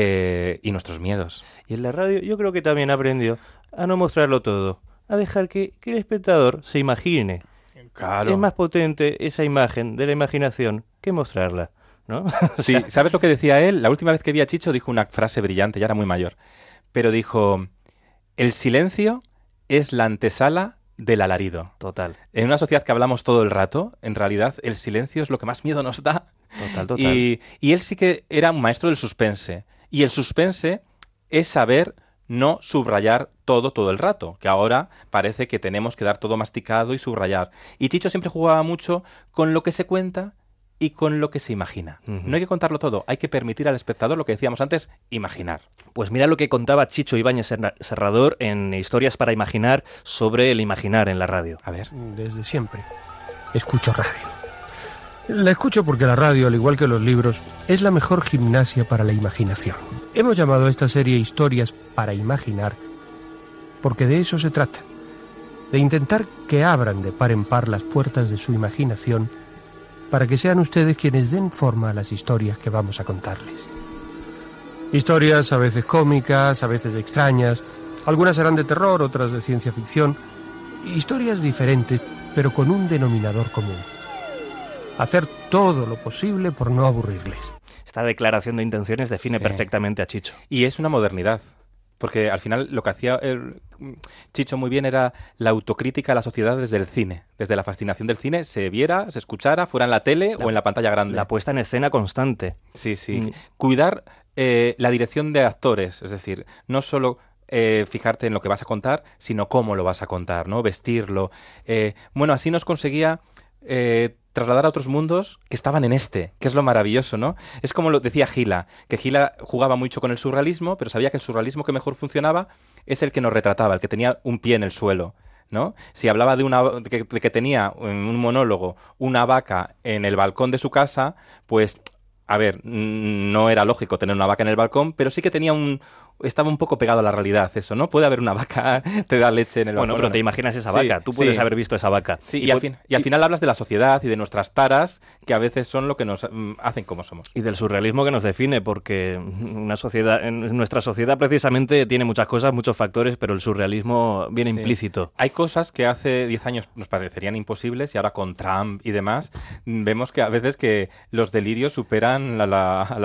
y nuestros miedos. Y en la radio yo creo que también aprendió a no mostrarlo todo, a dejar que el espectador se imagine. Claro. Es más potente esa imagen de la imaginación que mostrarla, ¿no? Sí, ¿sabes lo que decía él? La última vez que vi a Chicho dijo una frase brillante, ya era muy mayor, pero dijo, el silencio es la antesala del alarido. Total. En una sociedad que hablamos todo el rato, en realidad el silencio es lo que más miedo nos da. Total. Y él sí que era un maestro del suspense. Y el suspense es saber no subrayar todo el rato, que ahora parece que tenemos que dar todo masticado y subrayar. Y Chicho siempre jugaba mucho con lo que se cuenta y con lo que se imagina. No hay que contarlo todo, hay que permitir al espectador, lo que decíamos antes, imaginar. Pues mira lo que contaba Chicho Ibáñez Serrador en Historias para Imaginar sobre el imaginar en la radio. A ver. Desde siempre escucho radio. La escucho porque la radio, al igual que los libros, es la mejor gimnasia para la imaginación. Hemos llamado a esta serie Historias para Imaginar porque de eso se trata, de intentar que abran de par en par las puertas de su imaginación para que sean ustedes quienes den forma a las historias que vamos a contarles. Historias a veces cómicas, a veces extrañas, algunas serán de terror, otras de ciencia ficción. Historias diferentes, pero con un denominador común. Hacer todo lo posible por no aburrirles. esta declaración de intenciones define perfectamente a Chicho. Y es una modernidad. Porque al final lo que hacía Chicho muy bien era la autocrítica a la sociedad desde el cine. Desde la fascinación del cine, se viera, se escuchara, fuera en la tele o en la pantalla grande. La puesta en escena constante. Sí. Cuidar la dirección de actores. Es decir, no solo fijarte en lo que vas a contar, sino cómo lo vas a contar, ¿no? Vestirlo. Bueno, así nos conseguía trasladar a otros mundos que estaban en que es lo maravilloso, ¿no? Es como lo decía Gila, que Gila jugaba mucho con el surrealismo, pero sabía que el surrealismo que mejor funcionaba es el que nos retrataba, el que tenía un pie en el suelo, ¿no? Si hablaba de que tenía en un monólogo una vaca en el balcón de su casa, pues, a ver, no era lógico tener una vaca en el balcón, pero sí que tenía estaba un poco pegado a la realidad eso, ¿no? Puede haber una vaca, te da leche en el balcón. Bueno, pero te imaginas esa vaca, tú puedes haber visto esa vaca. Sí, y al final hablas de la sociedad y de nuestras taras, que a veces son lo que nos hacen como somos. Y del surrealismo que nos define, porque nuestra sociedad precisamente tiene muchas cosas, muchos factores, pero el surrealismo viene implícito. Hay cosas que hace 10 años nos parecerían imposibles y ahora con Trump y demás vemos que a veces que los delirios superan a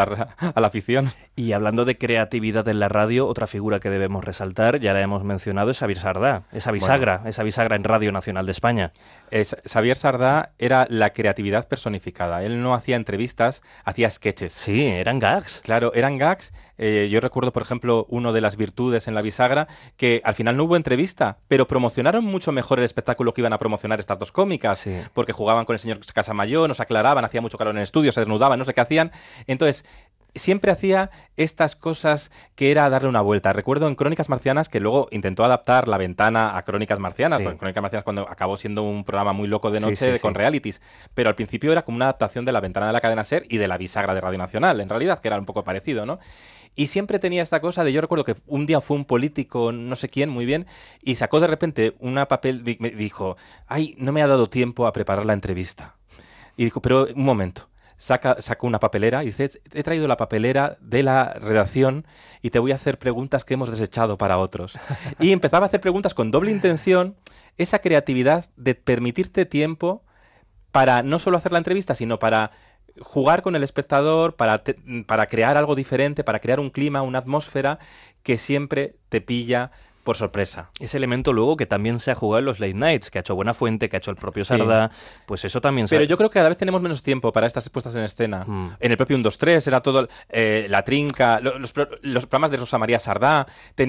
la ficción. Y hablando de creatividad en la radio, otra figura que debemos resaltar, ya la hemos mencionado, es Xavier Sardá, esa bisagra en Radio Nacional de España. Xavier Sardá era la creatividad personificada. Él no hacía entrevistas, hacía sketches. Sí, eran gags. Claro, eran gags. Yo recuerdo, por ejemplo, uno de las virtudes en la bisagra, que al final no hubo entrevista, pero promocionaron mucho mejor el espectáculo que iban a promocionar estas dos cómicas, porque jugaban con el señor Casamayor, nos aclaraban, hacía mucho calor en el estudio, se desnudaban, no sé qué hacían. Entonces, siempre hacía estas cosas que era darle una vuelta. Recuerdo en Crónicas Marcianas que luego intentó adaptar La Ventana a Crónicas Marcianas. Sí. Crónicas Marcianas cuando acabó siendo un programa muy loco de noche con realities. Pero al principio era como una adaptación de La Ventana de la cadena SER y de La bisagra de Radio Nacional, en realidad, que era un poco parecido, ¿no? Y siempre tenía esta cosa de, yo recuerdo que un día fue un político, no sé quién, muy bien, y sacó de repente una papel, me dijo, ay, no me ha dado tiempo a preparar la entrevista. Y dijo, pero un momento. Sacó una papelera y dice, he traído la papelera de la redacción y te voy a hacer preguntas que hemos desechado para otros. Y empezaba a hacer preguntas con doble intención, esa creatividad de permitirte tiempo para no solo hacer la entrevista, sino para jugar con el espectador, para crear algo diferente, para crear un clima, una atmósfera que siempre te pilla por sorpresa. Ese elemento luego que también se ha jugado en los late nights, que ha hecho Buenafuente, que ha hecho el propio Sardá, pues eso también Pero yo creo que cada vez tenemos menos tiempo para estas puestas en escena. En el propio 1, 2, 3 era todo La Trinca, los programas de Rosa María Sardá.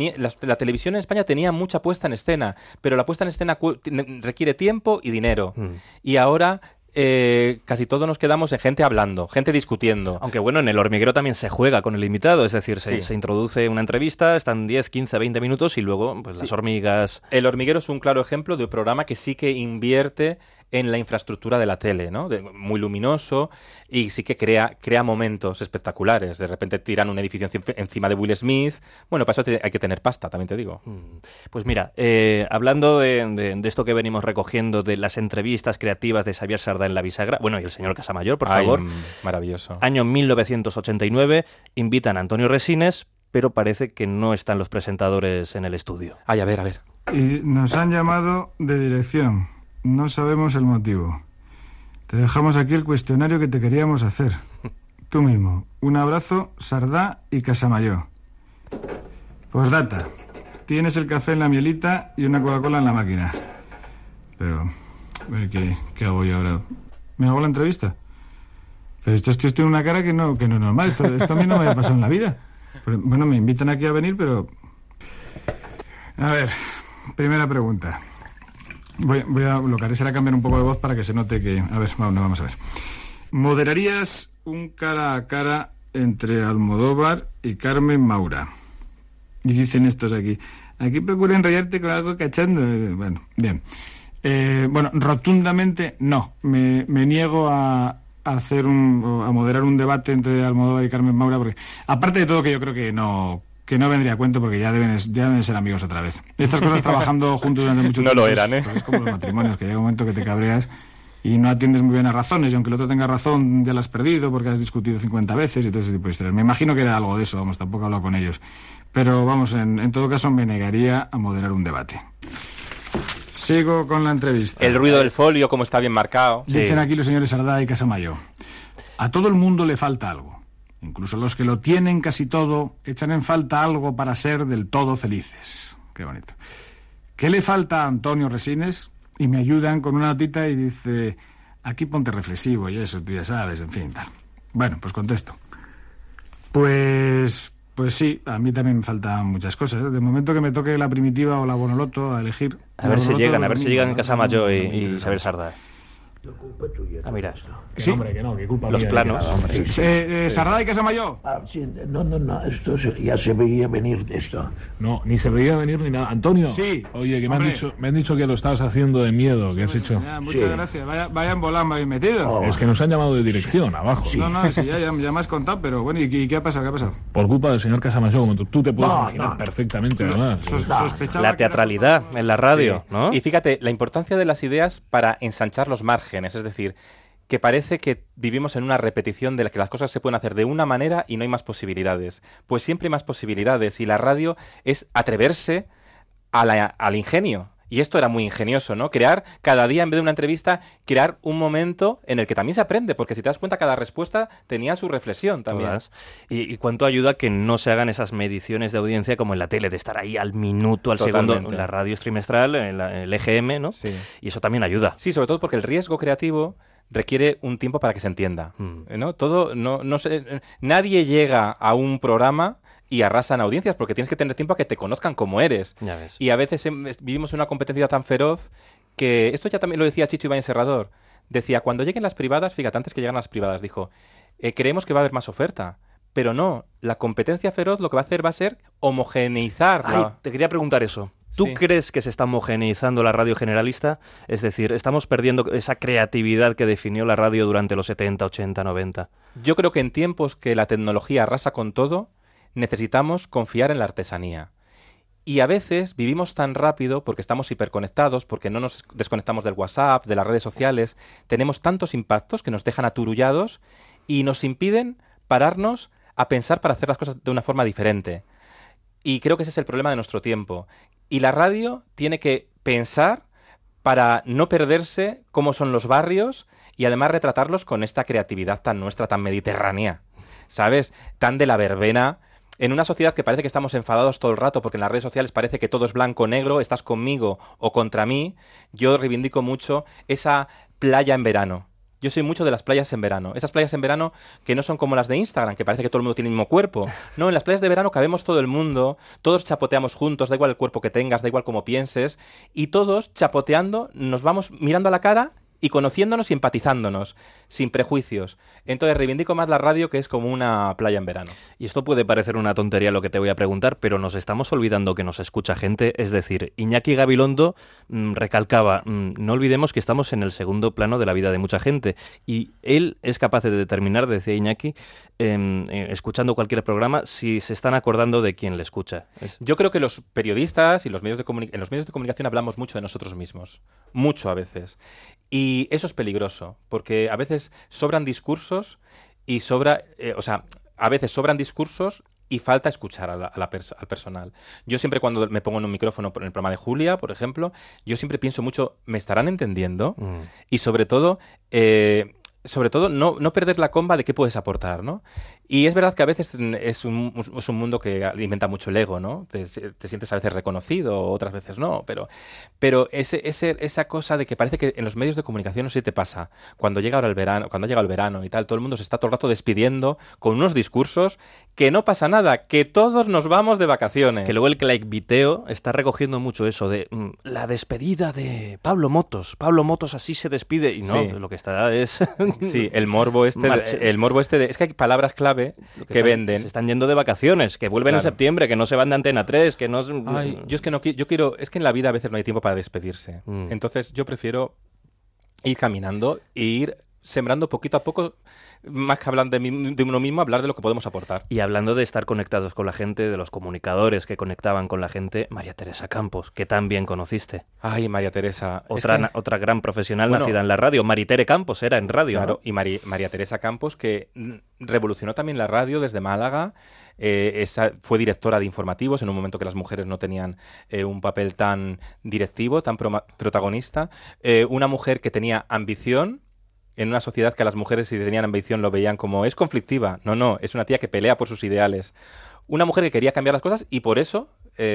La televisión en España tenía mucha puesta en escena, pero la puesta en escena requiere tiempo y dinero. Y ahora casi todos nos quedamos en gente hablando, gente discutiendo. Aunque bueno, en El Hormiguero también se juega con el invitado, es decir, se introduce una entrevista, están 10, 15, 20 minutos y luego pues las hormigas... El Hormiguero es un claro ejemplo de un programa que sí que invierte en la infraestructura de la tele, ¿no? Muy luminoso y sí que crea momentos espectaculares. De repente tiran un edificio encima de Will Smith. Bueno, para eso hay que tener pasta, también te digo. Pues mira, hablando de esto que venimos recogiendo, de las entrevistas creativas de Xavier Sardá en La bisagra, bueno, y el señor Casamayor, por favor. Maravilloso. Año 1989, invitan a Antonio Resines, pero parece que no están los presentadores en el estudio. Ay, a ver. Y nos han llamado de dirección. No sabemos el motivo. Te dejamos aquí el cuestionario que te queríamos hacer. Tú mismo. Un abrazo, Sardá y Casamayor. Postdata. Tienes el café en la mielita y una Coca-Cola en la máquina. Pero, ¿qué hago yo ahora? ¿Me hago la entrevista? Pero esto tiene una cara que no es normal. Esto a mí no me ha pasado en la vida. Bueno, me invitan aquí a venir, pero... A ver, primera pregunta. Voy a bloquear, será cambiar un poco de voz para que se note que... A ver, vamos a ver. ¿Moderarías un cara a cara entre Almodóvar y Carmen Maura? Y dicen estos aquí. Aquí procura enrollarte con algo cachondo. Bueno, bien. Bueno, rotundamente no. Me niego a moderar un debate entre Almodóvar y Carmen Maura, porque aparte de todo que yo creo que no vendría a cuento, porque ya deben ser amigos otra vez. Estas cosas trabajando juntos durante mucho tiempo. No lo eran, ¿eh? Pues es como los matrimonios, que llega un momento que te cabreas y no atiendes muy bien a razones, y aunque el otro tenga razón, ya la has perdido porque has discutido 50 veces y todo ese tipo de historias. Me imagino que era algo de eso, vamos, tampoco he hablado con ellos. Pero vamos, en todo caso me negaría a moderar un debate. Sigo con la entrevista. El ruido del folio, como está bien marcado. Dicen aquí los señores Sardá y Casamayor. A todo el mundo le falta algo. Incluso los que lo tienen casi todo echan en falta algo para ser del todo felices. Qué bonito. ¿Qué le falta a Antonio Resines? Y me ayudan con una notita y dice, aquí ponte reflexivo y eso, tú ya sabes, en fin, tal. Bueno, pues contesto. Pues sí, a mí también me faltan muchas cosas. De momento que me toque la Primitiva o la Bonoloto a elegir. A ver si llegan en Casamayor y Isabel Sardá. Ah, mira. Sí, hombre, que no, que culpa los mía planos. Sardá y Casamayor. Sí, no, esto ya se veía venir de esto. No, ni se veía venir ni nada. Antonio, sí, oye, que me han dicho que lo estabas haciendo de miedo, que has hecho. Ya, muchas gracias. Vaya en volar me habéis metido. Es que nos han llamado de dirección, abajo. Sí. No, sí, ya me has contado, pero bueno, ¿y qué ha pasado? Por culpa del señor Casamayor, como tú te puedes imaginar perfectamente, además. La teatralidad en la radio, ¿no? Y fíjate, la importancia de las ideas para ensanchar los márgenes, es decir, que parece que vivimos en una repetición de que las cosas se pueden hacer de una manera y no hay más posibilidades. Pues siempre hay más posibilidades y la radio es atreverse al ingenio. Y esto era muy ingenioso, ¿no? Crear cada día, en vez de una entrevista, crear un momento en el que también se aprende, porque si te das cuenta, cada respuesta tenía su reflexión también. ¿Y cuánto ayuda que no se hagan esas mediciones de audiencia como en la tele, de estar ahí al minuto, al segundo, en la radio es trimestral, en el EGM, ¿no? Sí. Y eso también ayuda. Sí, sobre todo porque el riesgo creativo requiere un tiempo para que se entienda, ¿no? Nadie llega a un programa y arrasan audiencias, porque tienes que tener tiempo a que te conozcan como eres. Ya ves. Y a veces vivimos en una competencia tan feroz que... Esto ya también lo decía Chicho Ibáñez Serrador. Decía, cuando lleguen las privadas, fíjate, antes que llegan las privadas, dijo, creemos que va a haber más oferta. Pero no, la competencia feroz lo que va a hacer va a ser homogeneizar. Te quería preguntar eso. ¿Tú crees que se está homogeneizando la radio generalista? Es decir, ¿estamos perdiendo esa creatividad que definió la radio durante los 70, 80, 90? Yo creo que en tiempos que la tecnología arrasa con todo, necesitamos confiar en la artesanía. Y a veces vivimos tan rápido porque estamos hiperconectados, porque no nos desconectamos del WhatsApp, de las redes sociales. Tenemos tantos impactos que nos dejan aturullados y nos impiden pararnos a pensar para hacer las cosas de una forma diferente. Y creo que ese es el problema de nuestro tiempo. Y la radio tiene que pensar para no perderse cómo son los barrios y además retratarlos con esta creatividad tan nuestra, tan mediterránea, ¿sabes? Tan de la verbena. En una sociedad que parece que estamos enfadados todo el rato porque en las redes sociales parece que todo es blanco o negro, estás conmigo o contra mí, yo reivindico mucho esa playa en verano. Yo soy mucho de las playas en verano. Esas playas en verano que no son como las de Instagram, que parece que todo el mundo tiene el mismo cuerpo. No, en las playas de verano cabemos todo el mundo, todos chapoteamos juntos, da igual el cuerpo que tengas, da igual cómo pienses, y todos chapoteando nos vamos mirando a la cara y conociéndonos y empatizándonos, sin prejuicios. Entonces reivindico más la radio, que es como una playa en verano. Y esto puede parecer una tontería lo que te voy a preguntar, pero nos estamos olvidando que nos escucha gente. Es decir, Iñaki Gabilondo recalcaba, no olvidemos que estamos en el segundo plano de la vida de mucha gente. Y él es capaz de determinar, decía Iñaki, escuchando cualquier programa, si se están acordando de quién le escucha. Yo creo que los periodistas y en los medios de comunicación hablamos mucho de nosotros mismos. Mucho a veces. Y eso es peligroso, porque a veces sobran discursos y a veces sobran discursos y falta escuchar al personal. Yo siempre cuando me pongo en un micrófono en el programa de Julia, por ejemplo, yo siempre pienso mucho, ¿me estarán entendiendo? Y sobre todo no perder la comba de qué puedes aportar, ¿no? Y es verdad que a veces es un mundo que alimenta mucho el ego, ¿no? Te sientes a veces reconocido, otras veces no, pero esa cosa de que parece que en los medios de comunicación no sé si te pasa, cuando llega el verano y tal, todo el mundo se está todo el rato despidiendo con unos discursos que no pasa nada, que todos nos vamos de vacaciones. Que luego el clickbaiteo está recogiendo mucho eso de la despedida de Pablo Motos. Pablo Motos así se despide y no, lo que está es... Sí, el morbo este es que hay palabras clave que venden. Se están yendo de vacaciones, que vuelven en septiembre, que no se van de Antena 3, que no... Es que en la vida a veces no hay tiempo para despedirse. Entonces yo prefiero ir caminando e ir sembrando poquito a poco, más que hablar de uno mismo, hablar de lo que podemos aportar. Y hablando de estar conectados con la gente, de los comunicadores que conectaban con la gente, María Teresa Campos, que tan bien conociste. Ay, María Teresa. Otra gran profesional nacida en la radio. Maritere Campos era en radio. Claro, ¿no? Y María Teresa Campos, que revolucionó también la radio desde Málaga. Fue directora de informativos en un momento que las mujeres no tenían un papel tan directivo, tan protagonista. Una mujer que tenía ambición en una sociedad que a las mujeres, si tenían ambición, lo veían como es conflictiva. No, es una tía que pelea por sus ideales. Una mujer que quería cambiar las cosas y por eso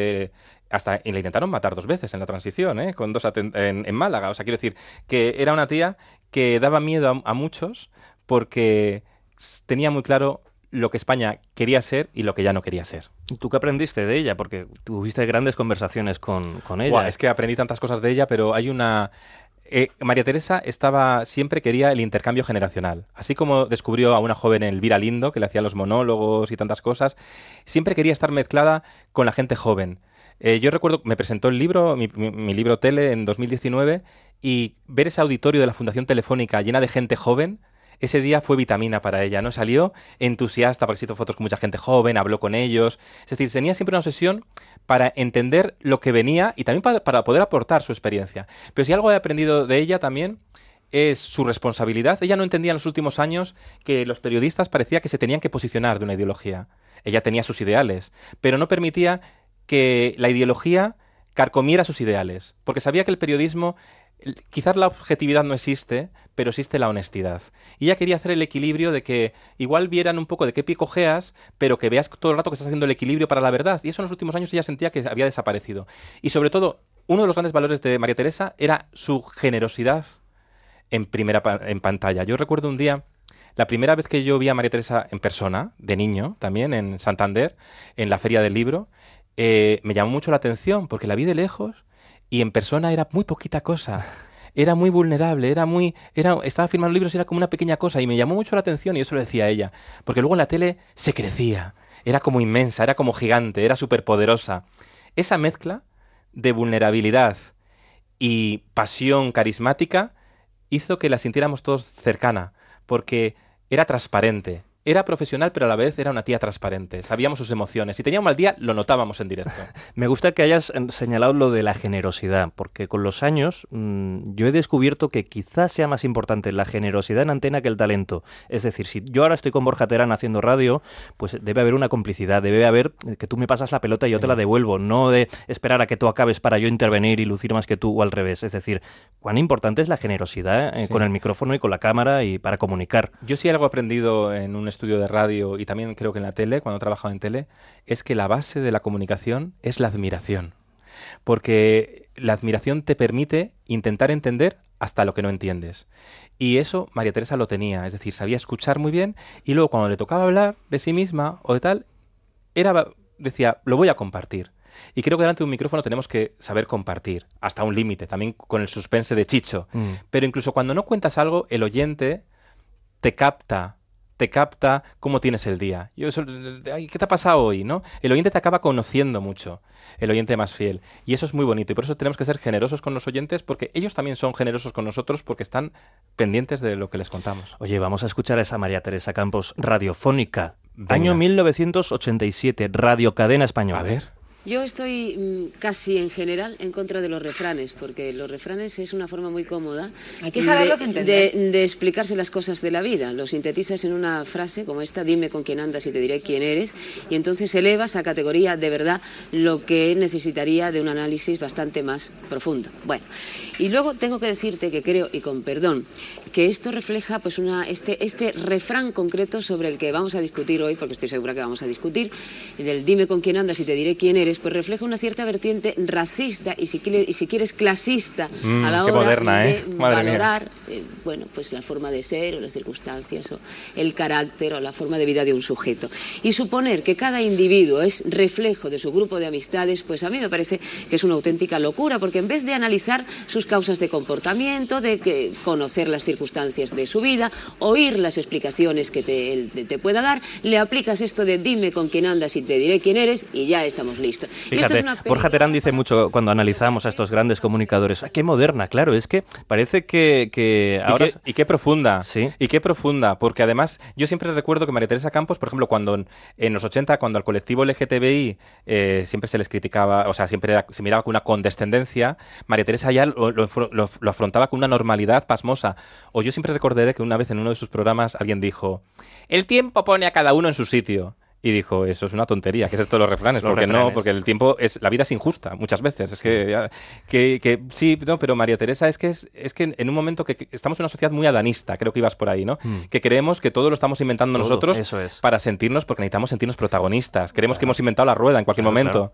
hasta le intentaron matar 2 veces en la transición, con 2 en Málaga. O sea, quiero decir que era una tía que daba miedo a muchos porque tenía muy claro lo que España quería ser y lo que ya no quería ser. ¿Tú qué aprendiste de ella? Porque tuviste grandes conversaciones con ella. Buah, es que aprendí tantas cosas de ella, pero hay una... María Teresa siempre quería el intercambio generacional. Así como descubrió a una joven Elvira Lindo, que le hacía los monólogos y tantas cosas, siempre quería estar mezclada con la gente joven. Yo recuerdo, me presentó el libro, mi libro Tele, en 2019, y ver ese auditorio de la Fundación Telefónica llena de gente joven, ese día fue vitamina para ella, ¿no? Salió entusiasta porque se hizo fotos con mucha gente joven, habló con ellos. Es decir, tenía siempre una obsesión para entender lo que venía y también para poder aportar su experiencia. Pero si algo he aprendido de ella también es su responsabilidad. Ella no entendía en los últimos años que los periodistas parecía que se tenían que posicionar de una ideología. Ella tenía sus ideales, pero no permitía que la ideología carcomiera sus ideales, porque sabía que el periodismo... Quizás la objetividad no existe, pero existe la honestidad. Y ella quería hacer el equilibrio de que igual vieran un poco de qué pie cojeas, pero que veas todo el rato que estás haciendo el equilibrio para la verdad. Y eso en los últimos años ella sentía que había desaparecido. Y sobre todo, uno de los grandes valores de María Teresa era su generosidad en pantalla. Yo recuerdo un día, la primera vez que yo vi a María Teresa en persona, de niño también, en Santander, en la Feria del Libro, me llamó mucho la atención porque la vi de lejos. Y en persona era muy poquita cosa, era muy vulnerable, estaba firmando libros y era como una pequeña cosa y me llamó mucho la atención y eso lo decía ella, porque luego en la tele se crecía, era como inmensa, era como gigante, era superpoderosa. Esa mezcla de vulnerabilidad y pasión carismática hizo que la sintiéramos todos cercana, porque era transparente. Era profesional, pero a la vez era una tía transparente. Sabíamos sus emociones. Si tenía un mal día, lo notábamos en directo. Me gusta que hayas señalado lo de la generosidad, porque con los años yo he descubierto que quizás sea más importante la generosidad en antena que el talento. Es decir, si yo ahora estoy con Borja Terán haciendo radio, pues debe haber una complicidad, debe haber que tú me pasas la pelota y yo te la devuelvo, no de esperar a que tú acabes para yo intervenir y lucir más que tú o al revés. Es decir, cuán importante es la generosidad con el micrófono y con la cámara y para comunicar. Yo sí algo he aprendido en un estudio de radio y también creo que en la tele, cuando he trabajado en tele, es que la base de la comunicación es la admiración. Porque la admiración te permite intentar entender hasta lo que no entiendes. Y eso María Teresa lo tenía, es decir, sabía escuchar muy bien y luego cuando le tocaba hablar de sí misma o de tal, decía, lo voy a compartir. Y creo que delante de un micrófono tenemos que saber compartir, hasta un límite, también con el suspense de Chicho. Pero incluso cuando no cuentas algo, el oyente te capta cómo tienes el día. ¿Qué te ha pasado hoy? ¿No? El oyente te acaba conociendo mucho, el oyente más fiel. Y eso es muy bonito. Y por eso tenemos que ser generosos con los oyentes, porque ellos también son generosos con nosotros, porque están pendientes de lo que les contamos. Oye, vamos a escuchar a esa María Teresa Campos radiofónica. Venga. Año 1987, Radio Cadena Española. A ver. Yo estoy casi en general en contra de los refranes, porque los refranes es una forma muy cómoda de explicarse las cosas de la vida. Los sintetizas en una frase como esta, dime con quién andas y te diré quién eres, y entonces elevas a categoría de verdad lo que necesitaría de un análisis bastante más profundo. Bueno, y luego tengo que decirte que creo, y con perdón, que esto refleja pues este refrán concreto sobre el que vamos a discutir hoy, porque estoy segura que vamos a discutir, del dime con quién andas y te diré quién eres, pues refleja una cierta vertiente racista y si quieres clasista a la hora de valorar bueno, pues la forma de ser o las circunstancias o el carácter o la forma de vida de un sujeto. Y suponer que cada individuo es reflejo de su grupo de amistades, pues a mí me parece que es una auténtica locura, porque en vez de analizar sus causas de comportamiento, de conocer las circunstancias de su vida, oír las explicaciones que te pueda dar, le aplicas esto de dime con quién andas y te diré quién eres y ya estamos listos. Fíjate, Borja Terán dice mucho cuando analizamos a estos grandes comunicadores, ¡qué moderna! Claro, es que parece que ahora... Y qué profunda, ¿sí? Y qué profunda, porque además yo siempre recuerdo que María Teresa Campos, por ejemplo, cuando en los 80, cuando al colectivo LGTBI siempre se les criticaba, o sea, siempre se miraba con una condescendencia, María Teresa ya lo afrontaba con una normalidad pasmosa. O yo siempre recordaré que una vez en uno de sus programas alguien dijo, el tiempo pone a cada uno en su sitio. Y dijo, eso es una tontería, ¿qué es esto de los refranes? Porque el tiempo la vida es injusta muchas veces. Es que sí, no, pero María Teresa es que en un momento que estamos en una sociedad muy adanista, creo que ibas por ahí, ¿no? Que creemos que todo lo estamos inventando nosotros para sentirnos, porque necesitamos sentirnos protagonistas. Creemos que hemos inventado la rueda en cualquier momento.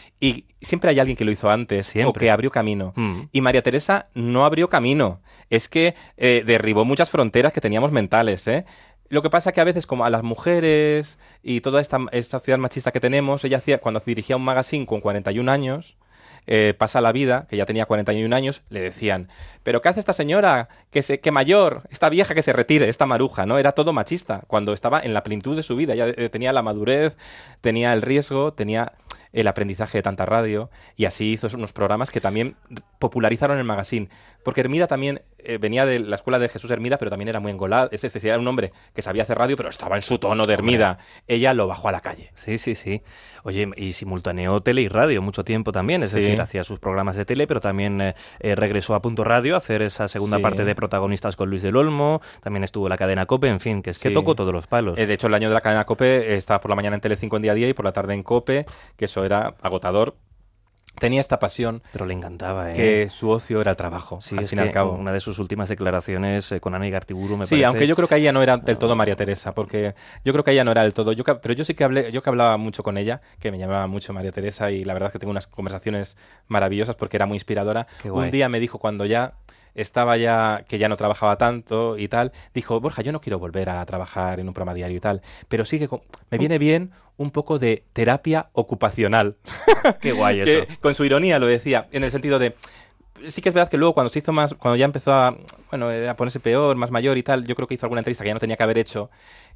Y siempre hay alguien que lo hizo antes o que abrió camino. Y María Teresa no abrió camino. Es que derribó muchas fronteras que teníamos mentales, ¿eh? Lo que pasa es que a veces, como a las mujeres y toda esta sociedad machista que tenemos, ella cuando dirigía un magazine con 41 años, Pasa la Vida, que ya tenía 41 años, le decían, ¿pero qué hace esta señora? Que mayor, esta vieja que se retire, esta maruja, ¿no? Era todo machista, cuando estaba en la plenitud de su vida. Ya tenía la madurez, tenía el riesgo, tenía el aprendizaje de tanta radio, y así hizo unos programas que también popularizaron el magazine. Porque Hermida también venía de la escuela de Jesús Hermida, pero también era muy engolado. Es decir, era un hombre que sabía hacer radio, pero estaba en su tono de Hermida. Ella lo bajó a la calle. Sí, sí, sí. Oye, y simultaneó tele y radio mucho tiempo también. Es decir, hacía sus programas de tele, pero también regresó a Punto Radio a hacer esa segunda parte de protagonistas con Luis del Olmo. También estuvo en la cadena COPE, en fin, que es que tocó todos los palos. De hecho, el año de la cadena COPE estaba por la mañana en Telecinco en Día a Día y por la tarde en COPE, que eso era agotador. Tenía esta pasión. Pero le encantaba, que su ocio era el trabajo, sí, al fin y al cabo. Una de sus últimas declaraciones con Ana Igartiburu me parece... Sí, aunque yo creo que ella no era del todo María Teresa, porque yo creo que ella no era del todo... Pero yo sí que hablaba mucho con ella, que me llamaba mucho María Teresa, y la verdad es que tengo unas conversaciones maravillosas porque era muy inspiradora. Un día me dijo, cuando ya estaba que ya no trabajaba tanto y tal, dijo, Borja, yo no quiero volver a trabajar en un programa diario y tal, pero sí que me viene bien un poco de terapia ocupacional. Qué guay eso. Con su ironía lo decía, en el sentido de... Sí que es verdad que luego cuando se hizo más, cuando ya empezó a ponerse peor, más mayor y tal, yo creo que hizo alguna entrevista que ya no tenía que haber hecho,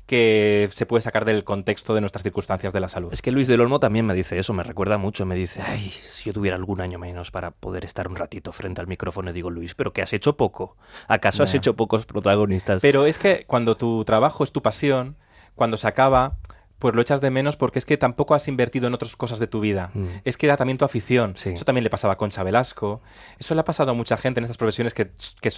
que se puede sacar del contexto de nuestras circunstancias de la salud. Es que Luis del Olmo también me dice eso, me recuerda mucho, me dice, ay, si yo tuviera algún año menos para poder estar un ratito frente al micrófono, y digo, Luis, pero que has hecho poco. ¿Acaso has hecho pocos protagonistas? Pero es que cuando tu trabajo es tu pasión, cuando se acaba, pues lo echas de menos, porque es que tampoco has invertido en otras cosas de tu vida. Es que era también tu afición. Sí. Eso también le pasaba a Concha Velasco. Eso le ha pasado a mucha gente en estas profesiones que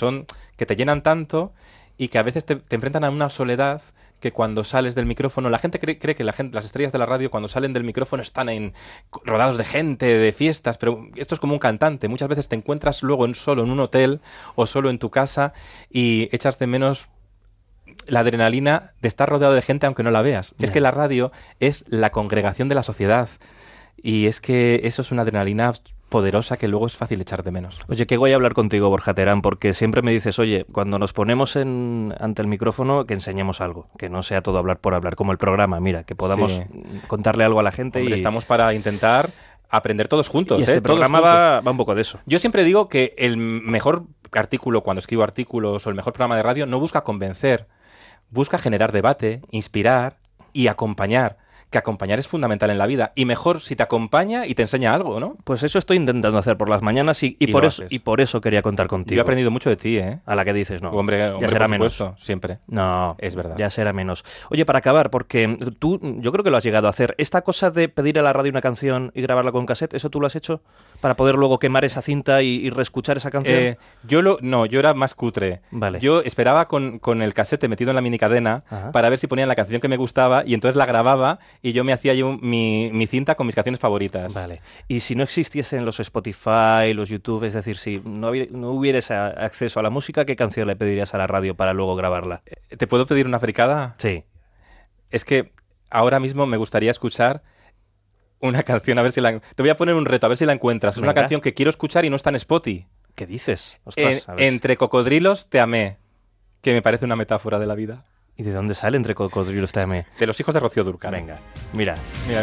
te llenan tanto y que a veces te enfrentan a una soledad que cuando sales del micrófono... La gente cree que las estrellas de la radio cuando salen del micrófono están rodados de gente, de fiestas, pero esto es como un cantante. Muchas veces te encuentras luego solo en un hotel o solo en tu casa y echas de menos la adrenalina de estar rodeado de gente aunque no la veas. Es que la radio es la congregación de la sociedad, y es que eso es una adrenalina poderosa que luego es fácil echar de menos. Oye, qué guay hablar contigo, Borja Terán, porque siempre me dices, oye, cuando nos ponemos ante el micrófono, que enseñemos algo, que no sea todo hablar por hablar, como el programa, mira, que podamos contarle algo a la gente. Hombre, estamos para intentar aprender todos juntos. Y este programa va un poco de eso. Yo siempre digo que el mejor artículo, cuando escribo artículos, o el mejor programa de radio, no busca convencer, busca generar debate, inspirar y acompañar. Que acompañar es fundamental en la vida. Y mejor si te acompaña y te enseña algo, ¿no? Pues eso estoy intentando hacer por las mañanas y por eso quería contar contigo. Yo he aprendido mucho de ti, ¿eh? A la que dices, no. Hombre, ya será menos. Siempre. No, es verdad. Ya será menos. Oye, para acabar, porque tú, yo creo que lo has llegado a hacer. Esta cosa de pedir a la radio una canción y grabarla con cassette, ¿eso tú lo has hecho? Para poder luego quemar esa cinta y reescuchar esa canción. Yo era más cutre. Vale. Yo esperaba con el cassette metido en la minicadena para ver si ponían la canción que me gustaba, y entonces la grababa y yo me hacía mi cinta con mis canciones favoritas. Vale. Y si no existiesen los Spotify, los YouTube, es decir, si no hubieras acceso a la música, ¿qué canción le pedirías a la radio para luego grabarla? ¿Te puedo pedir una fricada? Sí. Es que ahora mismo me gustaría escuchar una canción, a ver si te voy a poner un reto, a ver si la encuentras. Es una canción que quiero escuchar y no está en Spotify. ¿Qué dices? Ostras, Entre cocodrilos te amé, que me parece una metáfora de la vida. ¿Y de dónde sale Entre cocodrilos te amé? De los hijos de Rocío Dúrcal. Venga, mira.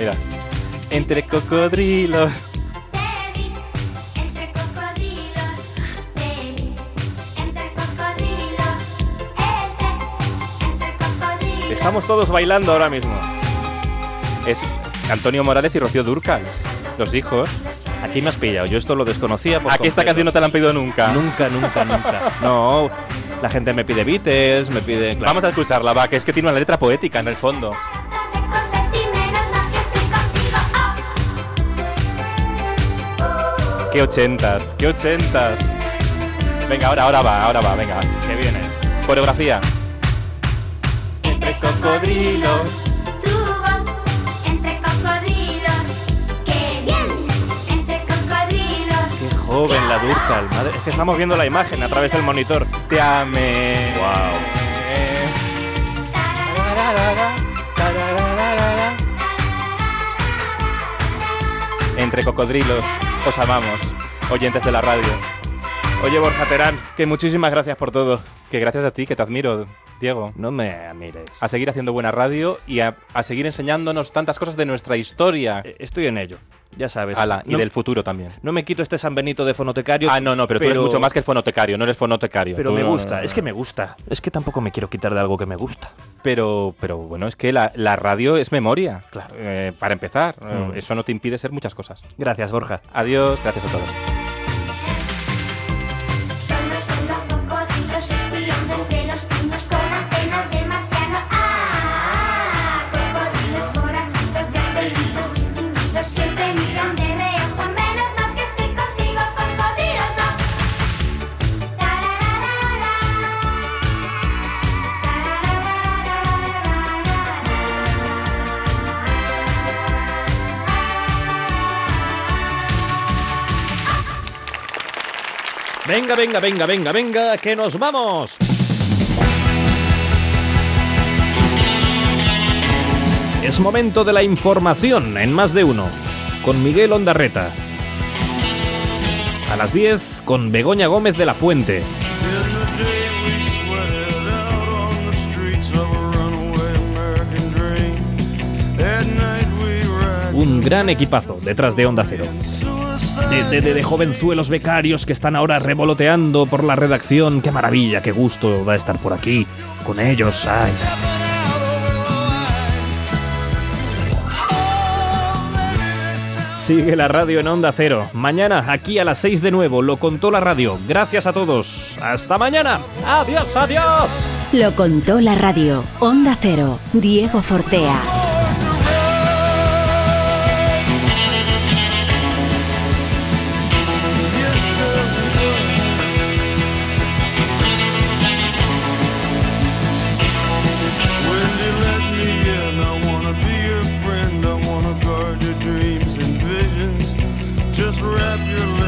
Entre cocodrilos. Estamos todos bailando ahora mismo. Es Antonio Morales y Rocío Dúrcal, los hijos. Aquí me has pillado, yo esto lo desconocía. Aquí esta canción no te la han pedido nunca. Nunca. No, la gente me pide Beatles, me pide... Claro. Vamos a escucharla, va, que es que tiene una letra poética en el fondo. ¡Qué ochentas! Venga, ahora va, venga. ¿Qué viene? Coreografía. Entre cocodrilos. joven, la Dúrcal. Madre, es que estamos viendo la imagen a través del monitor. Te amé. Wow. Entre cocodrilos, os amamos, oyentes de la radio. Oye, Borja Terán, que muchísimas gracias por todo. Que gracias a ti, que te admiro, Diego. No me admires. A seguir haciendo buena radio y a seguir enseñándonos tantas cosas de nuestra historia. Estoy en ello, ya sabes. Y del futuro también. No me quito este San Benito de fonotecario. No, pero tú eres mucho más que el fonotecario, no eres fonotecario. Pero tú me gusta, es que me gusta. Es que tampoco me quiero quitar de algo que me gusta. Pero bueno, es que la radio es memoria. Claro. Para empezar, eso no te impide ser muchas cosas. Gracias, Borja. Adiós, gracias a todos. Venga, que nos vamos. Es momento de la información en Más de Uno, con Miguel Ondarreta. A las 10, con Begoña Gómez de la Fuente. Un gran equipazo detrás de Onda Cero. De jovenzuelos becarios que están ahora revoloteando por la redacción. Qué maravilla, qué gusto va a estar por aquí con ellos. Ay. Sigue la radio en Onda Cero. Mañana aquí a las 6 de nuevo. Lo contó la radio. Gracias a todos. Hasta mañana. Adiós, adiós. Lo contó la radio. Onda Cero. Diego Fortea. Wrap your